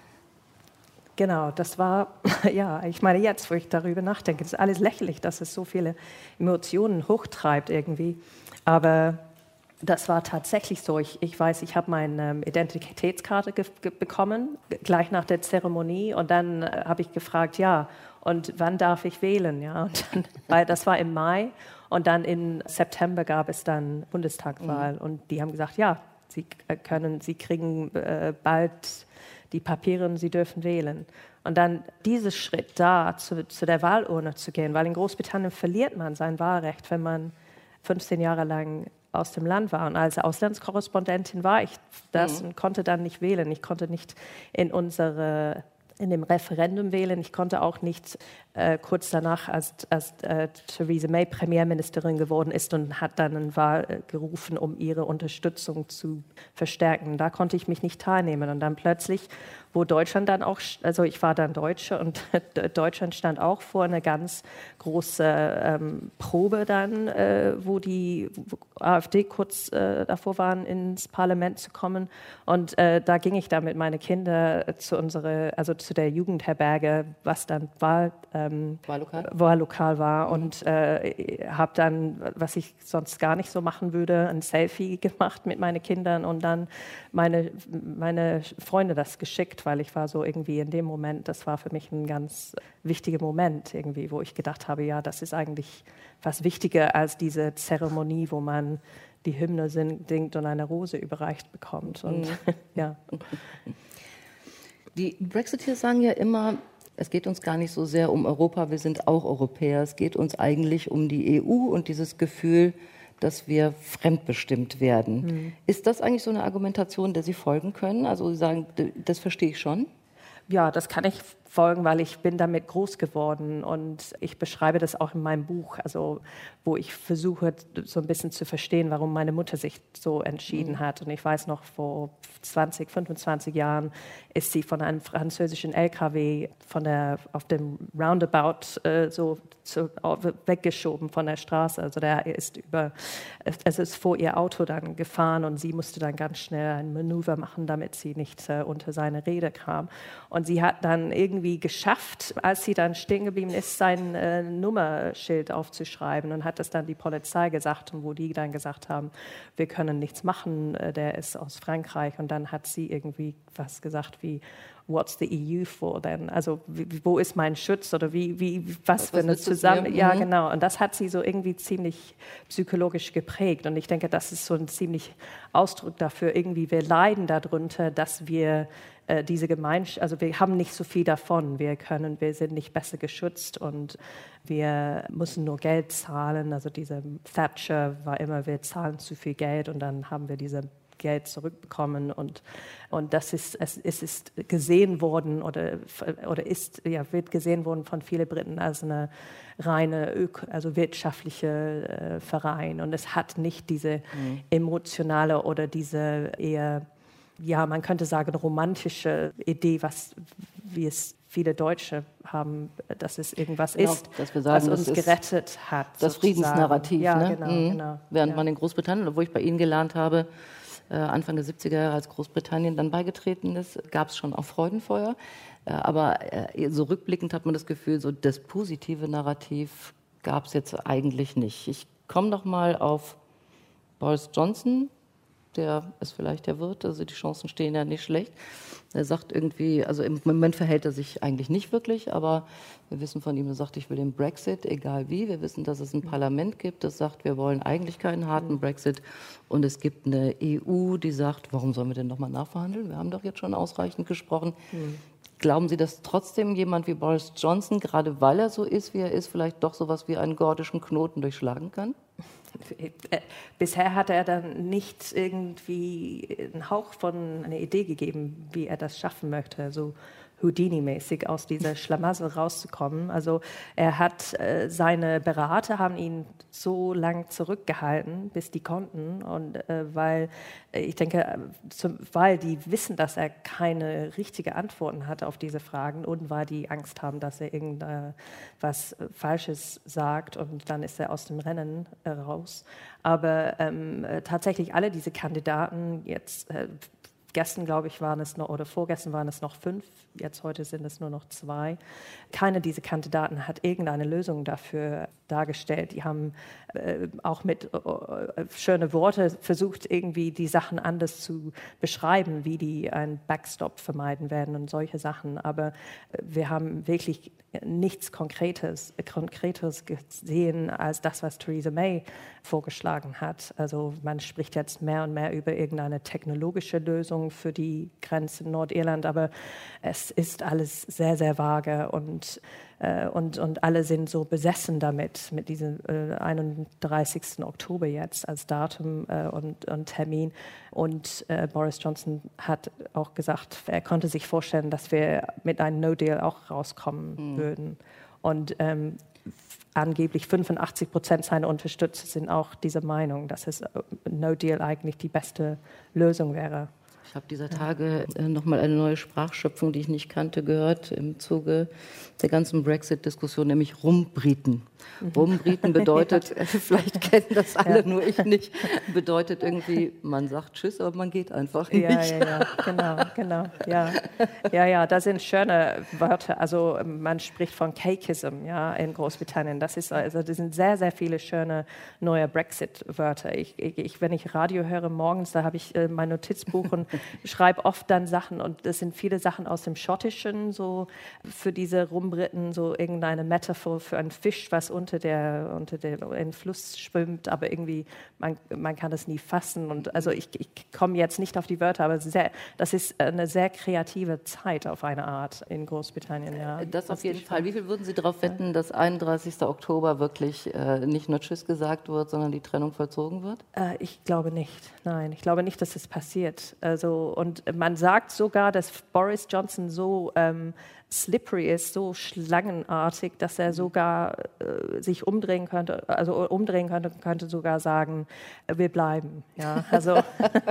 Genau, das war, ja, ich meine jetzt, wo ich darüber nachdenke, das ist alles lächerlich, dass es so viele Emotionen hochtreibt irgendwie, aber das war tatsächlich so. Ich, ich weiß, ich habe meine ähm, Identitätskarte ge- ge- bekommen, gleich nach der Zeremonie und dann äh, habe ich gefragt, ja, und wann darf ich wählen? Ja, und dann, weil das war im Mai und dann im September gab es dann Bundestagswahl mhm. und die haben gesagt, ja, Sie können, Sie kriegen äh, bald die Papiere und Sie dürfen wählen. Und dann dieser Schritt da, zu, zu der Wahlurne zu gehen, weil in Großbritannien verliert man sein Wahlrecht, wenn man fünfzehn Jahre lang aus dem Land war. Und als Auslandskorrespondentin war ich das mhm. und konnte dann nicht wählen. Ich konnte nicht in unsere in dem Referendum wählen. Ich konnte auch nicht äh, kurz danach, als, als äh, Theresa May Premierministerin geworden ist und hat dann eine Wahl äh, gerufen, um ihre Unterstützung zu verstärken. Da konnte ich mich nicht teilnehmen. Und dann plötzlich, wo Deutschland dann auch, also ich war dann Deutsche und Deutschland stand auch vor einer ganz großen ähm, Probe dann, äh, wo die wo AfD kurz äh, davor waren, ins Parlament zu kommen. Und äh, da ging ich dann mit meinen Kindern zu unserer, also zu der Jugendherberge, was dann Wahl, ähm, Wahllokal. Wahllokal war mhm. und äh, habe dann, was ich sonst gar nicht so machen würde, ein Selfie gemacht mit meinen Kindern und dann meine, meine Freunde das geschickt, weil ich war so irgendwie in dem Moment, das war für mich ein ganz wichtiger Moment irgendwie, wo ich gedacht habe, ja, das ist eigentlich fast wichtiger als diese Zeremonie, wo man die Hymne singt und eine Rose überreicht bekommt. Und, mhm. ja. Die Brexiteers sagen ja immer, es geht uns gar nicht so sehr um Europa, wir sind auch Europäer. Es geht uns eigentlich um die E U und dieses Gefühl, dass wir fremdbestimmt werden. Mhm. Ist das eigentlich so eine Argumentation, der Sie folgen können? Also Sie sagen, das verstehe ich schon? Ja, das kann ich folgen, weil ich bin damit groß geworden und ich beschreibe das auch in meinem Buch, also wo ich versuche so ein bisschen zu verstehen, warum meine Mutter sich so entschieden mhm. hat. Und ich weiß noch, vor zwanzig, fünfundzwanzig Jahren ist sie von einem französischen L K W von der, auf dem Roundabout äh, so zu, weggeschoben von der Straße. Also der ist über, es ist vor ihr Auto dann gefahren und sie musste dann ganz schnell ein Manöver machen, damit sie nicht äh, unter seine Räder kam. Und sie hat dann irgendwie geschafft, als sie dann stehen geblieben ist, sein äh, Nummerschild aufzuschreiben und hat das dann die Polizei gesagt, und wo die dann gesagt haben, wir können nichts machen, äh, der ist aus Frankreich. Und dann hat sie irgendwie was gesagt wie, what's the E U for then? Also wie, wo ist mein Schutz oder wie, wie was, was für eine zusammen... Ja, genau. Und das hat sie so irgendwie ziemlich psychologisch geprägt. Und ich denke, das ist so ein ziemlich Ausdruck dafür, irgendwie wir leiden darunter, dass wir äh, diese Gemeinschaft, also wir haben nicht so viel davon. Wir können, wir sind nicht besser geschützt und wir müssen nur Geld zahlen. Also diese Thatcher war immer, wir zahlen zu viel Geld und dann haben wir diese Geld zurückbekommen und, und das ist, es, es ist gesehen worden oder, oder ist, ja, wird gesehen worden von vielen Briten als eine reine, Öko, also wirtschaftliche äh, Verein und es hat nicht diese mhm. emotionale oder diese eher, ja, man könnte sagen, romantische Idee, was, wie es viele Deutsche haben, dass es irgendwas genau, ist, dass wir sagen, was uns gerettet hat. Das sozusagen. Friedensnarrativ, ja, ne? genau, mhm. genau. Während ja. man in Großbritannien, wo ich bei Ihnen gelernt habe, Anfang der siebziger Jahre, als Großbritannien dann beigetreten ist, gab es schon auch Freudenfeuer. Aber so rückblickend hat man das Gefühl, so das positive Narrativ gab es jetzt eigentlich nicht. Ich komme noch mal auf Boris Johnson, der es vielleicht ja wird, also die Chancen stehen ja nicht schlecht. Er sagt irgendwie, also im Moment verhält er sich eigentlich nicht wirklich, aber wir wissen von ihm, er sagt, ich will den Brexit, egal wie. Wir wissen, dass es ein Parlament gibt, das sagt, wir wollen eigentlich keinen harten Brexit. Und es gibt eine E U, die sagt, warum sollen wir denn nochmal nachverhandeln? Wir haben doch jetzt schon ausreichend gesprochen. Mhm. Glauben Sie, dass trotzdem jemand wie Boris Johnson, gerade weil er so ist, wie er ist, vielleicht doch sowas wie einen gordischen Knoten durchschlagen kann? Bisher hat er dann nicht irgendwie einen Hauch von einer Idee gegeben, wie er das schaffen möchte, so Houdini-mäßig aus dieser Schlamassel rauszukommen. Also er hat, äh, seine Berater haben ihn so lang zurückgehalten, bis die konnten. Und äh, weil, ich denke, zum, weil die wissen, dass er keine richtigen Antworten hat auf diese Fragen und weil die Angst haben, dass er irgendwas äh, Falsches sagt und dann ist er aus dem Rennen äh, raus. Aber ähm, tatsächlich alle diese Kandidaten jetzt äh, gestern, glaube ich, waren es noch, oder vorgestern waren es noch fünf, jetzt heute sind es nur noch zwei. Keine dieser Kandidaten hat irgendeine Lösung dafür dargestellt. Die haben äh, auch mit äh, schönen Worten versucht, irgendwie die Sachen anders zu beschreiben, wie die einen Backstop vermeiden werden und solche Sachen. Aber äh, wir haben wirklich nichts Konkretes, Konkretes gesehen als das, was Theresa May vorgeschlagen hat. Also man spricht jetzt mehr und mehr über irgendeine technologische Lösung für die Grenze in Nordirland, aber es ist alles sehr, sehr vage und, äh, und, und alle sind so besessen damit, mit diesem äh, einunddreißigsten Oktober jetzt als Datum äh, und, und Termin. Und äh, Boris Johnson hat auch gesagt, er konnte sich vorstellen, dass wir mit einem No-Deal auch rauskommen mhm. würden. Und ähm, angeblich fünfundachtzig Prozent seiner Unterstützer sind auch dieser Meinung, dass es No-Deal eigentlich die beste Lösung wäre. Ich habe dieser Tage äh, nochmal eine neue Sprachschöpfung, die ich nicht kannte, gehört im Zuge der ganzen Brexit-Diskussion, nämlich Rumbriten. Rumbriten bedeutet, ja. vielleicht kennen das alle, ja. nur ich nicht, bedeutet irgendwie, man sagt Tschüss, aber man geht einfach nicht. Ja, ja, ja, genau, genau, ja. Ja, ja, das sind schöne Wörter, also man spricht von Cakeism, ja, in Großbritannien. Das ist, also das sind sehr, sehr viele schöne neue Brexit-Wörter. Ich, ich, wenn ich Radio höre morgens, da habe ich äh, mein Notizbuch und schreibe oft dann Sachen und das sind viele Sachen aus dem Schottischen, so für diese Rumbriten, so irgendeine Metaphor für einen Fisch, was unter der, unter der Fluss schwimmt, aber irgendwie, man, man kann das nie fassen. Und also ich, ich komme jetzt nicht auf die Wörter, aber sehr, das ist eine sehr kreative Zeit auf eine Art in Großbritannien. Ja. Das auf jeden Fall. Wie viel würden Sie darauf wetten, ja. dass einunddreißigsten Oktober wirklich äh, nicht nur Tschüss gesagt wird, sondern die Trennung vollzogen wird? Äh, ich glaube nicht. Nein, ich glaube nicht, dass es passiert. Also, und man sagt sogar, dass Boris Johnson so ähm, slippery ist, so schlangenartig, dass er sogar äh, sich umdrehen könnte, also umdrehen könnte, könnte sogar sagen, äh, wir bleiben. Ja, also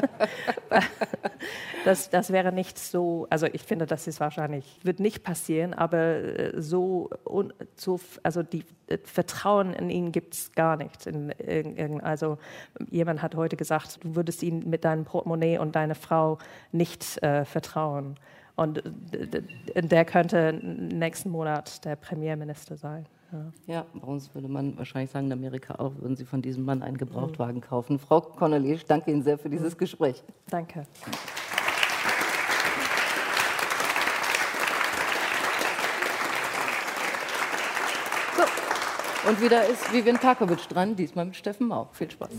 das, das wäre nicht so, also ich finde, das ist wahrscheinlich, wird nicht passieren, aber äh, so, un, so, also die äh, Vertrauen in ihn gibt es gar nicht. In, in, in, also jemand hat heute gesagt, du würdest ihm mit deinem Portemonnaie und deiner Frau nicht äh, vertrauen. Und der könnte nächsten Monat der Premierminister sein. Ja, ja, bei uns würde man wahrscheinlich sagen, in Amerika auch, würden Sie von diesem Mann einen Gebrauchtwagen kaufen. Frau Connolly, ich danke Ihnen sehr für dieses Gespräch. Danke. So. Und wieder ist Vivian Perkovic dran, diesmal mit Steffen Mau. Viel Spaß.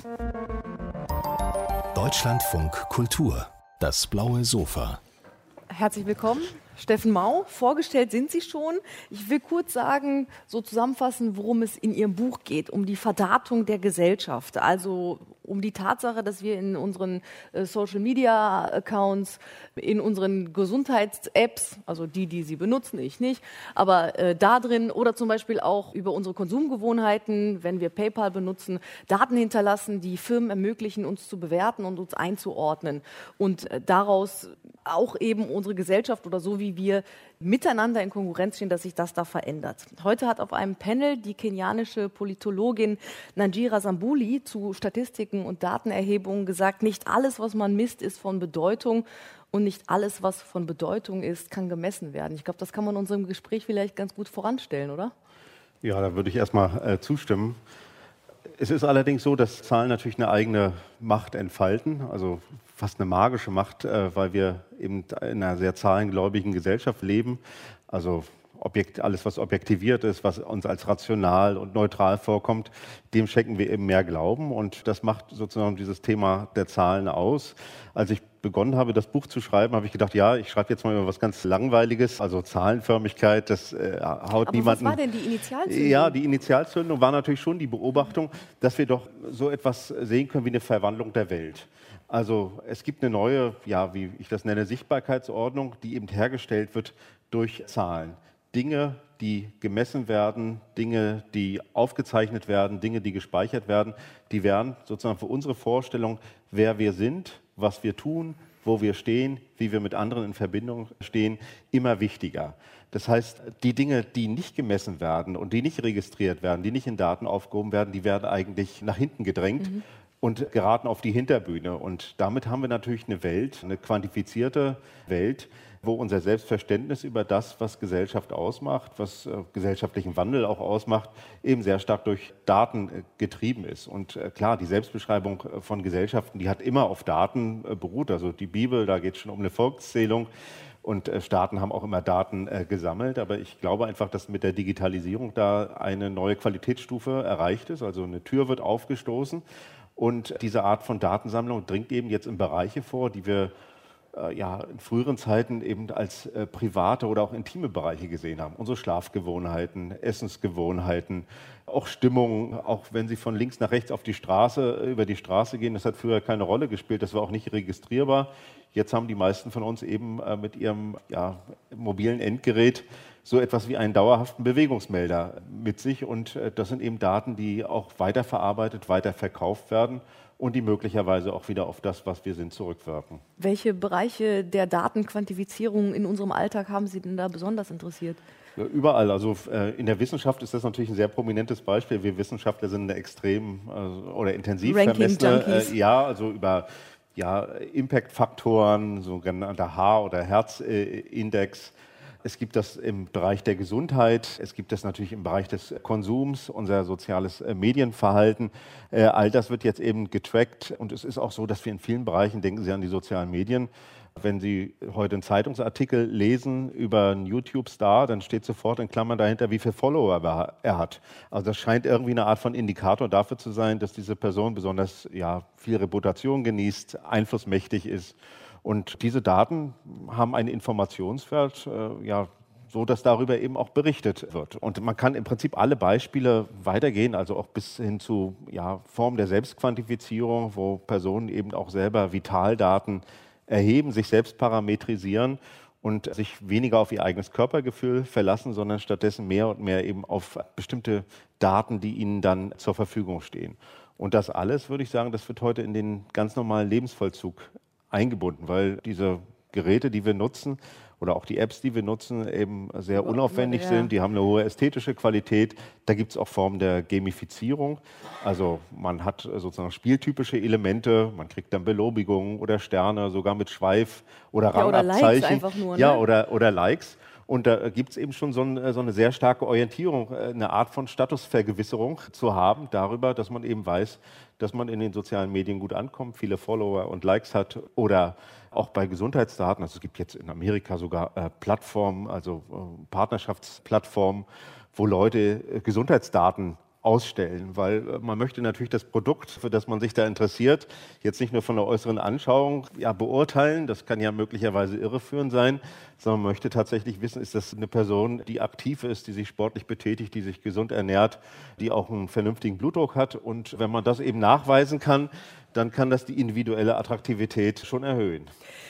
Deutschlandfunk Kultur, das blaue Sofa. Herzlich willkommen, Steffen Mau. Vorgestellt sind Sie schon. Ich will kurz sagen, so zusammenfassen, worum es in Ihrem Buch geht, um die Verdatung der Gesellschaft, also um die Tatsache, dass wir in unseren äh, Social-Media-Accounts, in unseren Gesundheits-Apps, also die, die Sie benutzen, ich nicht, aber äh, da drin oder zum Beispiel auch über unsere Konsumgewohnheiten, wenn wir PayPal benutzen, Daten hinterlassen, die Firmen ermöglichen, uns zu bewerten und uns einzuordnen und äh, daraus auch eben unsere Gesellschaft oder so, wie wir miteinander in Konkurrenz stehen, dass sich das da verändert. Heute hat auf einem Panel die kenianische Politologin Nanjira Sambuli zu Statistiken und Datenerhebungen gesagt, nicht alles, was man misst, ist von Bedeutung und nicht alles, was von Bedeutung ist, kann gemessen werden. Ich glaube, das kann man in unserem Gespräch vielleicht ganz gut voranstellen, oder? Ja, da würde ich erstmal äh, zustimmen. Es ist allerdings so, dass Zahlen natürlich eine eigene Macht entfalten, also fast eine magische Macht, äh, weil wir eben in einer sehr zahlengläubigen Gesellschaft leben. Also Objekt, alles, was objektiviert ist, was uns als rational und neutral vorkommt, dem schenken wir eben mehr Glauben. Und das macht sozusagen dieses Thema der Zahlen aus. Als ich begonnen habe, das Buch zu schreiben, habe ich gedacht, ja, ich schreibe jetzt mal über was ganz Langweiliges, also Zahlenförmigkeit, das äh, haut Aber niemanden. Was war denn die Initialzündung? Ja, die Initialzündung war natürlich schon die Beobachtung, dass wir doch so etwas sehen können wie eine Verwandlung der Welt. Also es gibt eine neue, ja, wie ich das nenne, Sichtbarkeitsordnung, die eben hergestellt wird durch Zahlen. Dinge, die gemessen werden, Dinge, die aufgezeichnet werden, Dinge, die gespeichert werden, die werden sozusagen für unsere Vorstellung, wer wir sind, was wir tun, wo wir stehen, wie wir mit anderen in Verbindung stehen, immer wichtiger. Das heißt, die Dinge, die nicht gemessen werden und die nicht registriert werden, die nicht in Daten aufgehoben werden, die werden eigentlich nach hinten gedrängt. Mhm. Und geraten auf die Hinterbühne. Und damit haben wir natürlich eine Welt, eine quantifizierte Welt, wo unser Selbstverständnis über das, was Gesellschaft ausmacht, was äh, gesellschaftlichen Wandel auch ausmacht, eben sehr stark durch Daten äh, getrieben ist. Und äh, klar, die Selbstbeschreibung äh, von Gesellschaften, die hat immer auf Daten äh, beruht. Also die Bibel, da geht es schon um eine Volkszählung. Und äh, Staaten haben auch immer Daten äh, gesammelt. Aber ich glaube einfach, dass mit der Digitalisierung da eine neue Qualitätsstufe erreicht ist. Also eine Tür wird aufgestoßen. Und diese Art von Datensammlung dringt eben jetzt in Bereiche vor, die wir äh, ja, in früheren Zeiten eben als äh, private oder auch intime Bereiche gesehen haben. Unsere Schlafgewohnheiten, Essensgewohnheiten, auch Stimmung, auch wenn Sie von links nach rechts auf die Straße, über die Straße gehen, das hat früher keine Rolle gespielt, das war auch nicht registrierbar. Jetzt haben die meisten von uns eben äh, mit ihrem ja, mobilen Endgerät so etwas wie einen dauerhaften Bewegungsmelder mit sich. Und äh, das sind eben Daten, die auch weiterverarbeitet, weiterverkauft werden und die möglicherweise auch wieder auf das, was wir sind, zurückwirken. Welche Bereiche der Datenquantifizierung in unserem Alltag haben Sie denn da besonders interessiert? Ja, überall. Also äh, in der Wissenschaft ist das natürlich ein sehr prominentes Beispiel. Wir Wissenschaftler sind eine extrem äh, oder intensiv vermessene, äh, ja, also über ja, Impact-Faktoren, sogenannter H- oder Herzindex. Es gibt das im Bereich der Gesundheit, es gibt das natürlich im Bereich des Konsums, unser soziales Medienverhalten. All das wird jetzt eben getrackt und es ist auch so, dass wir in vielen Bereichen, denken Sie an die sozialen Medien, Wenn Sie heute einen Zeitungsartikel lesen über einen YouTube-Star, dann steht sofort in Klammern dahinter, wie viele Follower er hat. Also das scheint irgendwie eine Art von Indikator dafür zu sein, dass diese Person besonders ja, viel Reputation genießt, einflussmächtig ist. Und diese Daten haben einen Informationswert, äh, ja, so dass darüber eben auch berichtet wird. Und man kann im Prinzip alle Beispiele weitergehen, also auch bis hin zu ja, Formen der Selbstquantifizierung, wo Personen eben auch selber Vitaldaten erheben, sich selbst parametrisieren und sich weniger auf ihr eigenes Körpergefühl verlassen, sondern stattdessen mehr und mehr eben auf bestimmte Daten, die ihnen dann zur Verfügung stehen. Und das alles, würde ich sagen, das wird heute in den ganz normalen Lebensvollzug eingebunden, weil diese Geräte, die wir nutzen, oder auch die Apps, die wir nutzen, eben sehr unaufwendig sind. Die haben eine hohe ästhetische Qualität. Da gibt es auch Formen der Gamifizierung. Also man hat sozusagen spieltypische Elemente. Man kriegt dann Belobigungen oder Sterne, sogar mit Schweif oder Rangabzeichen. Ja, oder Likes einfach nur, ne? Ja, oder, oder Likes. Und da gibt es eben schon so eine, so eine sehr starke Orientierung, eine Art von Statusvergewisserung zu haben darüber, dass man eben weiß, dass man in den sozialen Medien gut ankommt, viele Follower und Likes hat oder auch bei Gesundheitsdaten. Also es gibt jetzt in Amerika sogar äh, Plattformen, also äh, Partnerschaftsplattformen, wo Leute äh, Gesundheitsdaten ausstellen, weil äh, man möchte natürlich das Produkt, für das man sich da interessiert, jetzt nicht nur von der äußeren Anschauung ja, beurteilen, das kann ja möglicherweise irreführend sein, sondern man möchte tatsächlich wissen, ist das eine Person, die aktiv ist, die sich sportlich betätigt, die sich gesund ernährt, die auch einen vernünftigen Blutdruck hat. Und wenn man das eben nachweisen kann, dann kann das die individuelle Attraktivität schon erhöhen.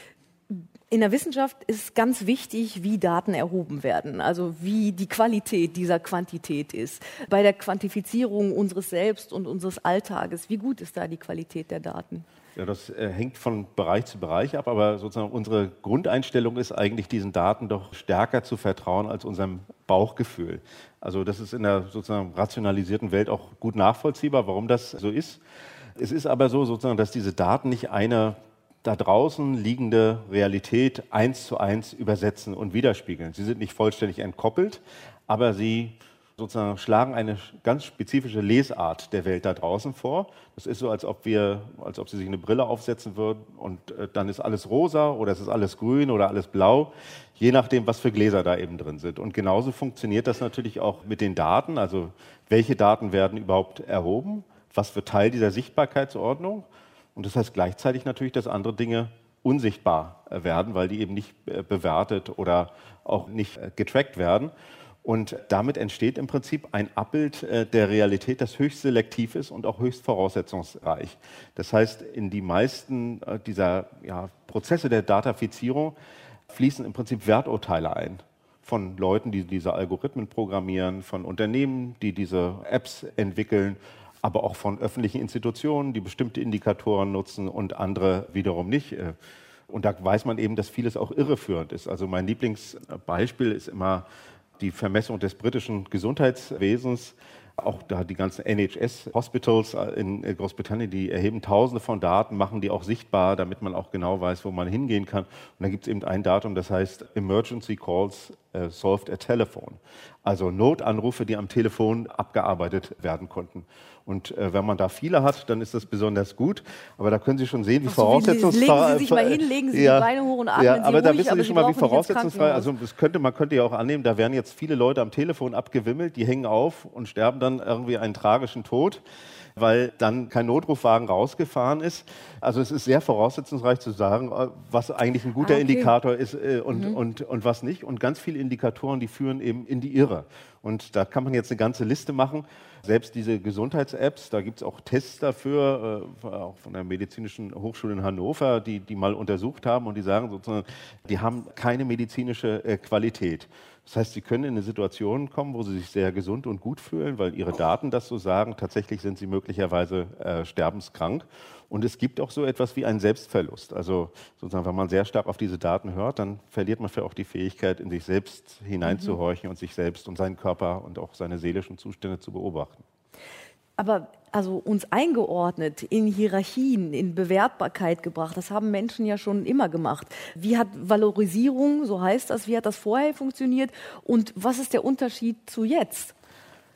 In der Wissenschaft ist ganz wichtig, wie Daten erhoben werden, also wie die Qualität dieser Quantität ist. Bei der Quantifizierung unseres Selbst und unseres Alltages, wie gut ist da die Qualität der Daten? Ja, das äh, hängt von Bereich zu Bereich ab, aber sozusagen unsere Grundeinstellung ist eigentlich, diesen Daten doch stärker zu vertrauen als unserem Bauchgefühl. Also das ist in der sozusagen rationalisierten Welt auch gut nachvollziehbar, warum das so ist. Es ist aber so, sozusagen, dass diese Daten nicht eine da draußen liegende Realität eins zu eins übersetzen und widerspiegeln. Sie sind nicht vollständig entkoppelt, aber sie sozusagen schlagen eine ganz spezifische Lesart der Welt da draußen vor. Das ist so, als ob wir, als ob Sie sich eine Brille aufsetzen würden und äh, dann ist alles rosa oder es ist alles grün oder alles blau, je nachdem, was für Gläser da eben drin sind. Und genauso funktioniert das natürlich auch mit den Daten. Also welche Daten werden überhaupt erhoben? Was wird Teil dieser Sichtbarkeitsordnung? Und das heißt gleichzeitig natürlich, dass andere Dinge unsichtbar werden, weil die eben nicht bewertet oder auch nicht getrackt werden. Und damit entsteht im Prinzip ein Abbild der Realität, das höchst selektiv ist und auch höchst voraussetzungsreich. Das heißt, in die meisten dieser ja, Prozesse der Datafizierung fließen im Prinzip Werturteile ein. Von Leuten, die diese Algorithmen programmieren, von Unternehmen, die diese Apps entwickeln, aber auch von öffentlichen Institutionen, die bestimmte Indikatoren nutzen und andere wiederum nicht. Und da weiß man eben, dass vieles auch irreführend ist. Also mein Lieblingsbeispiel ist immer die Vermessung des britischen Gesundheitswesens. Auch da die ganzen N H S-Hospitals in Großbritannien, die erheben Tausende von Daten, machen die auch sichtbar, damit man auch genau weiß, wo man hingehen kann. Und da gibt es eben ein Datum, das heißt Emergency Calls uh, solved at Telephone. Also Notanrufe, die am Telefon abgearbeitet werden konnten. Und äh, wenn man da viele hat, dann ist das besonders gut. Aber da können Sie schon sehen, wie voraussetzungsfrei... Legen Sie sich mal hin, legen Sie ja, die Beine hoch und atmen ja, Sie aber ruhig, da wissen aber Sie Sie schon mal, wie brauchen voraussetzungsfrei... Also das könnte, man könnte ja auch annehmen, da werden jetzt viele Leute am Telefon abgewimmelt, die hängen auf und sterben dann irgendwie einen tragischen Tod, weil dann kein Notrufwagen rausgefahren ist. Also es ist sehr voraussetzungsreich zu sagen, was eigentlich ein guter ah, okay. Indikator ist äh, und, mhm. und, und was nicht. Und ganz viele Indikatoren, die führen eben in die Irre. Und da kann man jetzt eine ganze Liste machen. Selbst diese Gesundheits-Apps, da gibt es auch Tests dafür, äh, auch von der Medizinischen Hochschule in Hannover, die die mal untersucht haben und die sagen sozusagen, die haben keine medizinische äh, Qualität. Das heißt, sie können in eine Situation kommen, wo sie sich sehr gesund und gut fühlen, weil ihre Daten das so sagen. Tatsächlich sind sie möglicherweise äh, sterbenskrank. Und es gibt auch so etwas wie einen Selbstverlust. Also sozusagen, wenn man sehr stark auf diese Daten hört, dann verliert man vielleicht auch die Fähigkeit, in sich selbst hineinzuhorchen mhm. und sich selbst und seinen Körper und auch seine seelischen Zustände zu beobachten. Aber also uns eingeordnet, in Hierarchien, in Bewertbarkeit gebracht, das haben Menschen ja schon immer gemacht. Wie hat Valorisierung, so heißt das, wie hat das vorher funktioniert und was ist der Unterschied zu jetzt?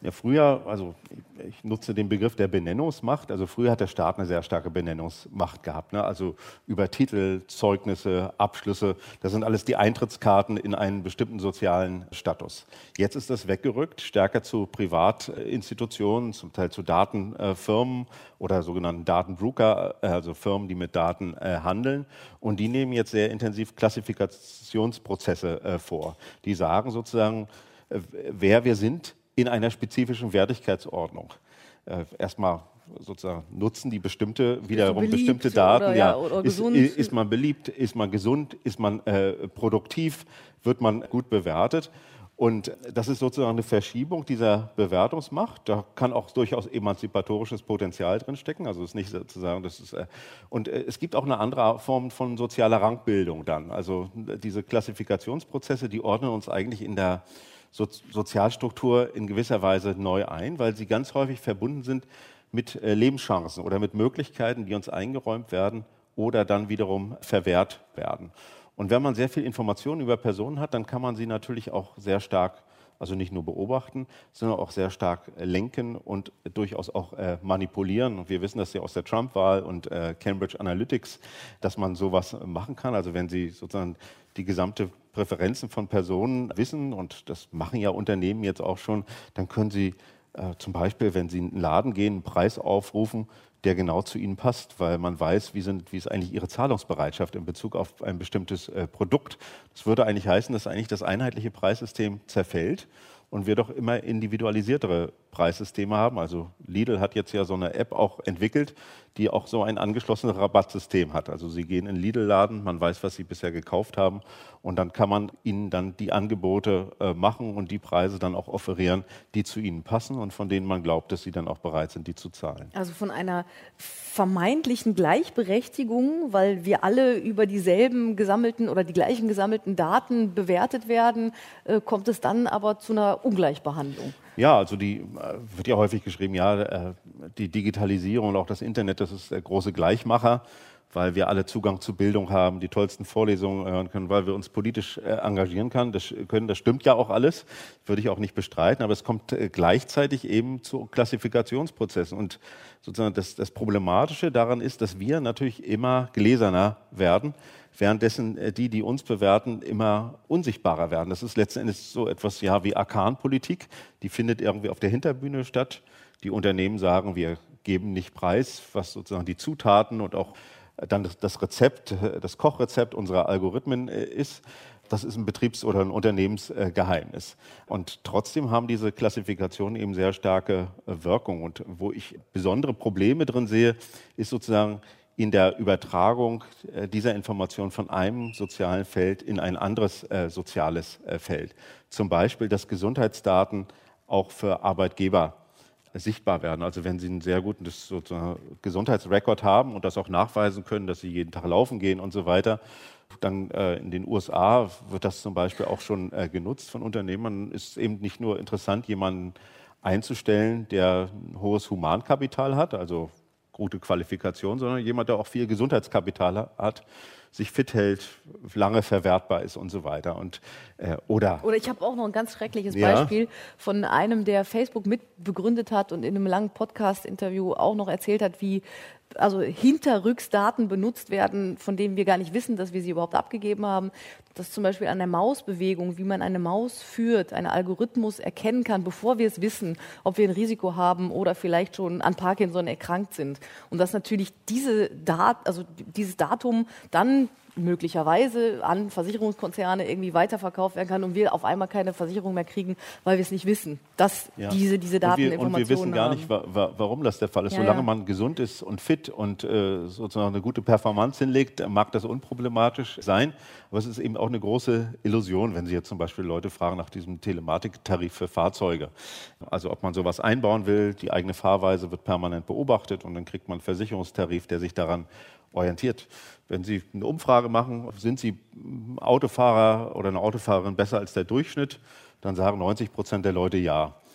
Ja, früher, also ich nutze den Begriff der Benennungsmacht. Also früher hat der Staat eine sehr starke Benennungsmacht gehabt. Ne? Also über Titel, Zeugnisse, Abschlüsse, das sind alles die Eintrittskarten in einen bestimmten sozialen Status. Jetzt ist das weggerückt, stärker zu Privatinstitutionen, zum Teil zu Datenfirmen oder sogenannten Datenbroker, also Firmen, die mit Daten äh, handeln. Und die nehmen jetzt sehr intensiv Klassifikationsprozesse äh, vor. Die sagen sozusagen, äh, wer wir sind, in einer spezifischen Wertigkeitsordnung. Äh, erstmal sozusagen nutzen die bestimmte, wiederum beliebt, bestimmte Daten. Oder, ja, ja, oder ist, gesund. ist man beliebt, ist man gesund, ist man äh, produktiv, wird man gut bewertet. Und das ist sozusagen eine Verschiebung dieser Bewertungsmacht. Da kann auch durchaus emanzipatorisches Potenzial drinstecken. Also es ist nicht sozusagen, das ist, äh, und äh, es gibt auch eine andere Form von sozialer Rangbildung dann. Also diese Klassifikationsprozesse, die ordnen uns eigentlich in der So- Sozialstruktur in gewisser Weise neu ein, weil sie ganz häufig verbunden sind mit äh, Lebenschancen oder mit Möglichkeiten, die uns eingeräumt werden oder dann wiederum verwehrt werden. Und wenn man sehr viel Informationen über Personen hat, dann kann man sie natürlich auch sehr stark, also nicht nur beobachten, sondern auch sehr stark äh, lenken und äh, durchaus auch äh, manipulieren. Und wir wissen das ja aus der Trump-Wahl und äh, Cambridge Analytics, dass man sowas machen kann. Also wenn Sie sozusagen die gesamte Präferenzen von Personen wissen, und das machen ja Unternehmen jetzt auch schon, dann können Sie äh, zum Beispiel, wenn Sie in einen Laden gehen, einen Preis aufrufen, der genau zu Ihnen passt, weil man weiß, wie, sind, wie ist eigentlich Ihre Zahlungsbereitschaft in Bezug auf ein bestimmtes äh, Produkt. Das würde eigentlich heißen, dass eigentlich das einheitliche Preissystem zerfällt und wir doch immer individualisiertere Preissysteme haben. Also Lidl hat jetzt ja so eine App auch entwickelt, die auch so ein angeschlossenes Rabattsystem hat. Also Sie gehen in den Lidl-Laden, man weiß, was Sie bisher gekauft haben und dann kann man Ihnen dann die Angebote äh, machen und die Preise dann auch offerieren, die zu Ihnen passen und von denen man glaubt, dass Sie dann auch bereit sind, die zu zahlen. Also von einer vermeintlichen Gleichberechtigung, weil wir alle über dieselben gesammelten oder die gleichen gesammelten Daten bewertet werden, äh, kommt es dann aber zu einer Ungleichbehandlung. Ja, also die äh, wird ja häufig geschrieben, ja, äh, die Digitalisierung und auch das Internet, das ist der große Gleichmacher, weil wir alle Zugang zu Bildung haben, die tollsten Vorlesungen hören können, weil wir uns politisch äh, engagieren kann, das, können. Das stimmt ja auch alles, würde ich auch nicht bestreiten, aber es kommt äh, gleichzeitig eben zu Klassifikationsprozessen. Und sozusagen das, das Problematische daran ist, dass wir natürlich immer gläserner werden, währenddessen äh, die, die uns bewerten, immer unsichtbarer werden. Das ist letzten Endes so etwas ja, wie Arkanpolitik, die findet irgendwie auf der Hinterbühne statt. Die Unternehmen sagen, wir geben nicht preis, was sozusagen die Zutaten und auch dann das, das Rezept, das Kochrezept unserer Algorithmen äh, ist. Das ist ein Betriebs- oder ein Unternehmensgeheimnis. Äh, und trotzdem haben diese Klassifikationen eben sehr starke äh, Wirkung. Und wo ich besondere Probleme drin sehe, ist sozusagen in der Übertragung äh, dieser Information von einem sozialen Feld in ein anderes äh, soziales äh, Feld. Zum Beispiel, dass Gesundheitsdaten auch für Arbeitgeber sichtbar werden. Also wenn Sie einen sehr guten Gesundheitsrekord haben und das auch nachweisen können, dass Sie jeden Tag laufen gehen und so weiter, dann äh, in den U S A wird das zum Beispiel auch schon äh, genutzt von Unternehmern. Es ist eben nicht nur interessant, jemanden einzustellen, der ein hohes Humankapital hat, also gute Qualifikation, sondern jemand, der auch viel Gesundheitskapital hat, sich fit hält, lange verwertbar ist und so weiter. Und, äh, oder, oder ich habe auch noch ein ganz schreckliches ja. Beispiel von einem, der Facebook mitbegründet hat und in einem langen Podcast-Interview auch noch erzählt hat, wie also hinterrücks Daten benutzt werden, von denen wir gar nicht wissen, dass wir sie überhaupt abgegeben haben. Dass zum Beispiel an der Mausbewegung, wie man eine Maus führt, ein Algorithmus erkennen kann, bevor wir es wissen, ob wir ein Risiko haben oder vielleicht schon an Parkinson erkrankt sind. Und dass natürlich diese Dat- also dieses Datum dann möglicherweise an Versicherungskonzerne irgendwie weiterverkauft werden kann und wir auf einmal keine Versicherung mehr kriegen, weil wir es nicht wissen, dass ja. diese, diese Daten und wir, Informationen und wir wissen gar haben. nicht, wa- wa- warum das der Fall ist. Ja, Solange ja. man gesund ist und fit und äh, sozusagen eine gute Performance hinlegt, mag das unproblematisch sein. Aber es ist eben auch eine große Illusion, wenn Sie jetzt zum Beispiel Leute fragen nach diesem Telematiktarif für Fahrzeuge. Also ob man sowas einbauen will, die eigene Fahrweise wird permanent beobachtet und dann kriegt man einen Versicherungstarif, der sich daran orientiert. Wenn Sie eine Umfrage machen, sind Sie Autofahrer oder eine Autofahrerin besser als der Durchschnitt, dann sagen neunzig Prozent der Leute ja.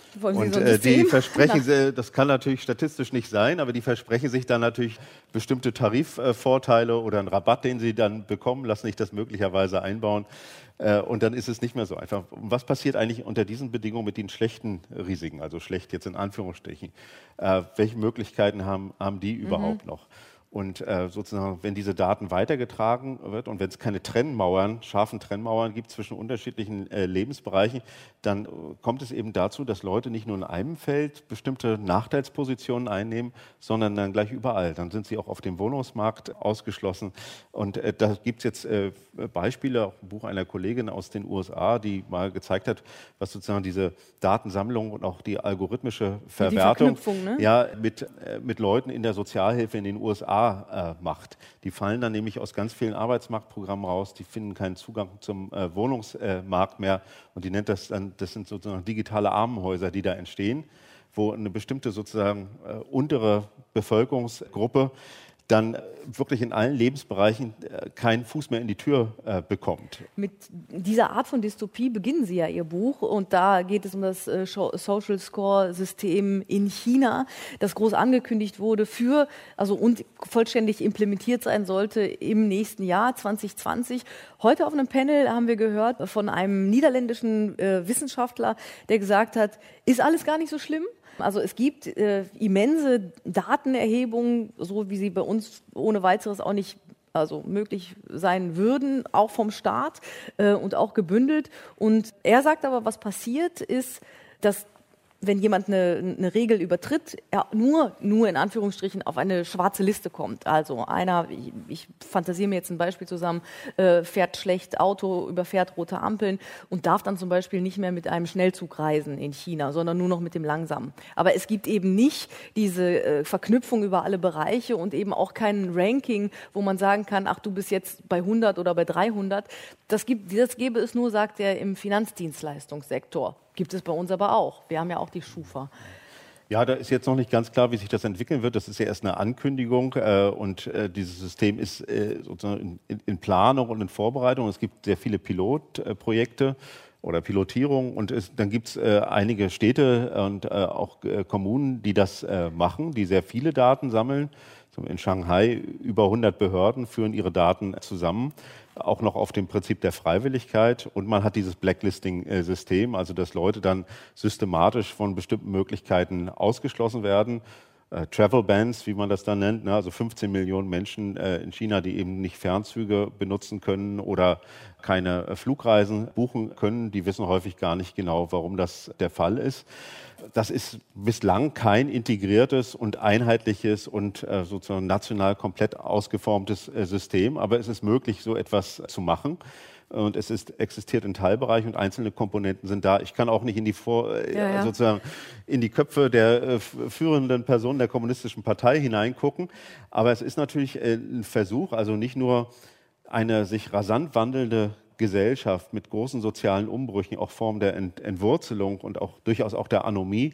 Wollen Sie und so ein äh, die System? versprechen, äh, das kann natürlich statistisch nicht sein, aber die versprechen sich dann natürlich bestimmte Tarifvorteile oder einen Rabatt, den sie dann bekommen, lassen sich das möglicherweise einbauen. Äh, und dann ist es nicht mehr so einfach. Was passiert eigentlich unter diesen Bedingungen mit den schlechten Risiken, also schlecht jetzt in Anführungsstrichen? Äh, welche Möglichkeiten haben, haben die überhaupt mhm. noch? Und äh, sozusagen, wenn diese Daten weitergetragen wird und wenn es keine Trennmauern, scharfen Trennmauern gibt zwischen unterschiedlichen äh, Lebensbereichen, dann äh, kommt es eben dazu, dass Leute nicht nur in einem Feld bestimmte Nachteilspositionen einnehmen, sondern dann gleich überall. Dann sind sie auch auf dem Wohnungsmarkt ausgeschlossen. Und äh, da gibt es jetzt äh, Beispiele, auch ein Buch einer Kollegin aus den U S A, die mal gezeigt hat, was sozusagen diese Datensammlung und auch die algorithmische Verwertung ne? ja, mit, äh, mit Leuten in der Sozialhilfe in den U S A Äh, macht. Die fallen dann nämlich aus ganz vielen Arbeitsmarktprogrammen raus, die finden keinen Zugang zum äh, Wohnungsmarkt äh, mehr und die nennt das dann, das sind sozusagen digitale Armenhäuser, die da entstehen, wo eine bestimmte sozusagen äh, untere Bevölkerungsgruppe dann wirklich in allen Lebensbereichen äh, keinen Fuß mehr in die Tür äh, bekommt. Mit dieser Art von Dystopie beginnen Sie ja Ihr Buch und da geht es um das äh, Social Score System in China, das groß angekündigt wurde für, also und vollständig implementiert sein sollte im nächsten Jahr zwanzig zwanzig. Heute auf einem Panel haben wir gehört von einem niederländischen äh, Wissenschaftler, der gesagt hat, ist alles gar nicht so schlimm. Also es gibt äh, immense Datenerhebungen, so wie sie bei uns ohne weiteres auch nicht also möglich sein würden, auch vom Staat äh, und auch gebündelt. Und er sagt aber, was passiert ist, dass wenn jemand eine, eine Regel übertritt, er nur, nur in Anführungsstrichen auf eine schwarze Liste kommt. Also einer, ich, ich fantasiere mir jetzt ein Beispiel zusammen, äh, fährt schlecht Auto, überfährt rote Ampeln und darf dann zum Beispiel nicht mehr mit einem Schnellzug reisen in China, sondern nur noch mit dem langsamen. Aber es gibt eben nicht diese äh, Verknüpfung über alle Bereiche und eben auch kein Ranking, wo man sagen kann, ach, du bist jetzt bei hundert oder bei dreihundert. Das gibt, das gäbe es nur, sagt er, im Finanzdienstleistungssektor. Gibt es bei uns aber auch. Wir haben ja auch die Schufa. Ja, da ist jetzt noch nicht ganz klar, wie sich das entwickeln wird. Das ist ja erst eine Ankündigung äh, und äh, dieses System ist äh, sozusagen in, in Planung und in Vorbereitung. Es gibt sehr viele Pilotprojekte oder Pilotierungen und es, dann gibt es äh, einige Städte und äh, auch äh, Kommunen, die das äh, machen, die sehr viele Daten sammeln. In Shanghai über hundert Behörden führen ihre Daten zusammen, auch noch auf dem Prinzip der Freiwilligkeit. Und man hat dieses Blacklisting-System, also dass Leute dann systematisch von bestimmten Möglichkeiten ausgeschlossen werden. Äh, Travel Bans, wie man das dann nennt, ne? Also fünfzehn Millionen Menschen äh, in China, die eben nicht Fernzüge benutzen können oder keine äh, Flugreisen buchen können. Die wissen häufig gar nicht genau, warum das der Fall ist. Das ist bislang kein integriertes und einheitliches und äh, sozusagen national komplett ausgeformtes äh, System, aber es ist möglich, so etwas zu machen. Und es ist, existiert in Teilbereichen und einzelne Komponenten sind da. Ich kann auch nicht in die, Vor äh, ja, ja. sozusagen in die Köpfe der äh, führenden Personen der Kommunistischen Partei hineingucken, aber es ist natürlich äh, ein Versuch, also nicht nur eine sich rasant wandelnde Gesellschaft mit großen sozialen Umbrüchen, auch Formen der Ent Entwurzelung und auch durchaus auch der Anomie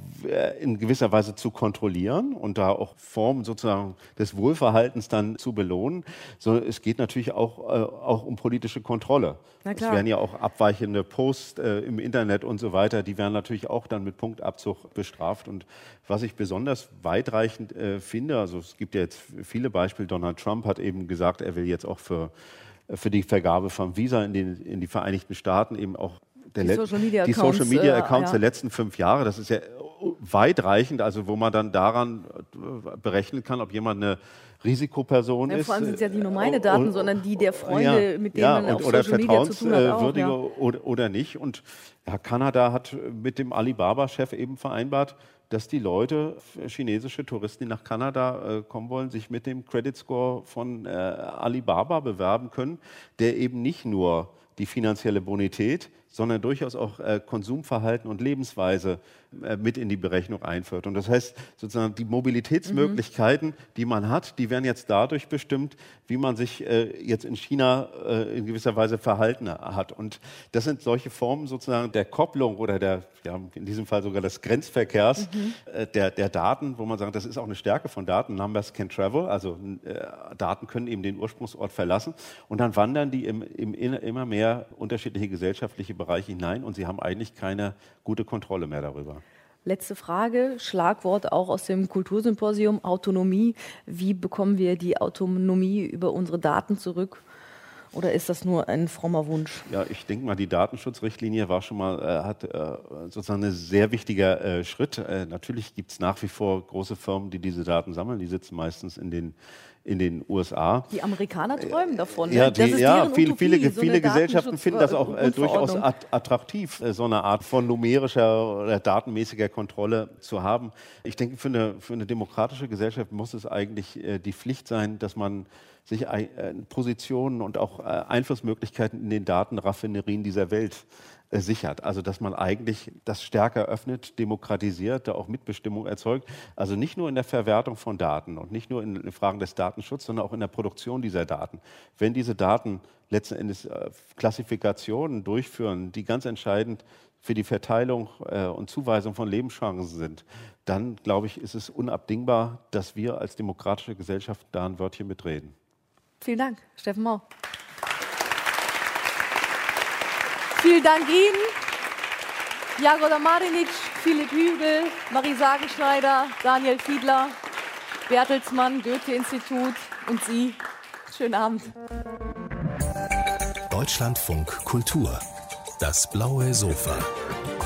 in gewisser Weise zu kontrollieren und da auch Formen sozusagen des Wohlverhaltens dann zu belohnen, sondern es geht natürlich auch, äh, auch um politische Kontrolle. Es werden ja auch abweichende Posts äh, im Internet und so weiter, die werden natürlich auch dann mit Punktabzug bestraft. Und was ich besonders weitreichend äh, finde, also es gibt ja jetzt viele Beispiele, Donald Trump hat eben gesagt, er will jetzt auch für für die Vergabe von Visa in, den, in die Vereinigten Staaten eben auch der die Social Media die Accounts, Social Media Accounts äh, ja. der letzten fünf Jahre. Das ist ja weitreichend, also wo man dann daran berechnen kann, ob jemand eine Risikoperson ja, ist. Vor allem sind es ja nicht nur meine Daten, und, sondern die der Freunde, ja, mit denen ja, man und, auf oder Social Media zu tun hat. Auch, vertrauenswürdige ja. oder, oder nicht. Und ja, Kanada hat mit dem Alibaba-Chef eben vereinbart, dass die Leute, chinesische Touristen, die nach Kanada äh, kommen wollen, sich mit dem Credit Score von äh, Alibaba bewerben können, der eben nicht nur die finanzielle Bonität, sondern durchaus auch äh, Konsumverhalten und Lebensweise äh, mit in die Berechnung einführt. Und das heißt, sozusagen die Mobilitätsmöglichkeiten, mhm. die man hat, die werden jetzt dadurch bestimmt, wie man sich äh, jetzt in China äh, in gewisser Weise verhalten hat. Und das sind solche Formen sozusagen der Kopplung oder der, ja, in diesem Fall sogar des Grenzverkehrs mhm. äh, der, der Daten, wo man sagt, das ist auch eine Stärke von Daten. Numbers can travel, also äh, Daten können eben den Ursprungsort verlassen und dann wandern die im, im, in immer mehr unterschiedliche gesellschaftliche Bereiche hinein und sie haben eigentlich keine gute Kontrolle mehr darüber. Letzte Frage, Schlagwort auch aus dem Kultursymposium, Autonomie. Wie bekommen wir die Autonomie über unsere Daten zurück? Oder ist das nur ein frommer Wunsch? Ja, ich denke mal, die Datenschutzrichtlinie war schon mal, äh, hat äh, sozusagen ein sehr wichtiger äh, Schritt. Äh, natürlich gibt es nach wie vor große Firmen, die diese Daten sammeln. Die sitzen meistens in den in den U S A. Die Amerikaner träumen davon. Ja, die, ja viele, Utopie, viele, so viele Gesellschaften finden das auch äh, durchaus Grundverordnung. attraktiv, äh, so eine Art von numerischer oder datenmäßiger Kontrolle zu haben. Ich denke, für eine, für eine demokratische Gesellschaft muss es eigentlich äh, die Pflicht sein, dass man sich äh, Positionen und auch äh, Einflussmöglichkeiten in den Datenraffinerien dieser Welt äh, sichert. Also dass man eigentlich das stärker öffnet, demokratisiert, da auch Mitbestimmung erzeugt. Also nicht nur in der Verwertung von Daten und nicht nur in Fragen des Datenschutzes, sondern auch in der Produktion dieser Daten. Wenn diese Daten letzten Endes äh, Klassifikationen durchführen, die ganz entscheidend für die Verteilung äh, und Zuweisung von Lebenschancen sind, dann, glaube ich, ist es unabdingbar, dass wir als demokratische Gesellschaft da ein Wörtchen mitreden. Vielen Dank, Steffen Mau. Vielen Dank Ihnen, Jagoda Marinic, Philipp Hügel, Marie Sagenschneider, Daniel Fiedler, Bertelsmann, Goethe-Institut und Sie. Schönen Abend. Deutschlandfunk Kultur. Das blaue Sofa.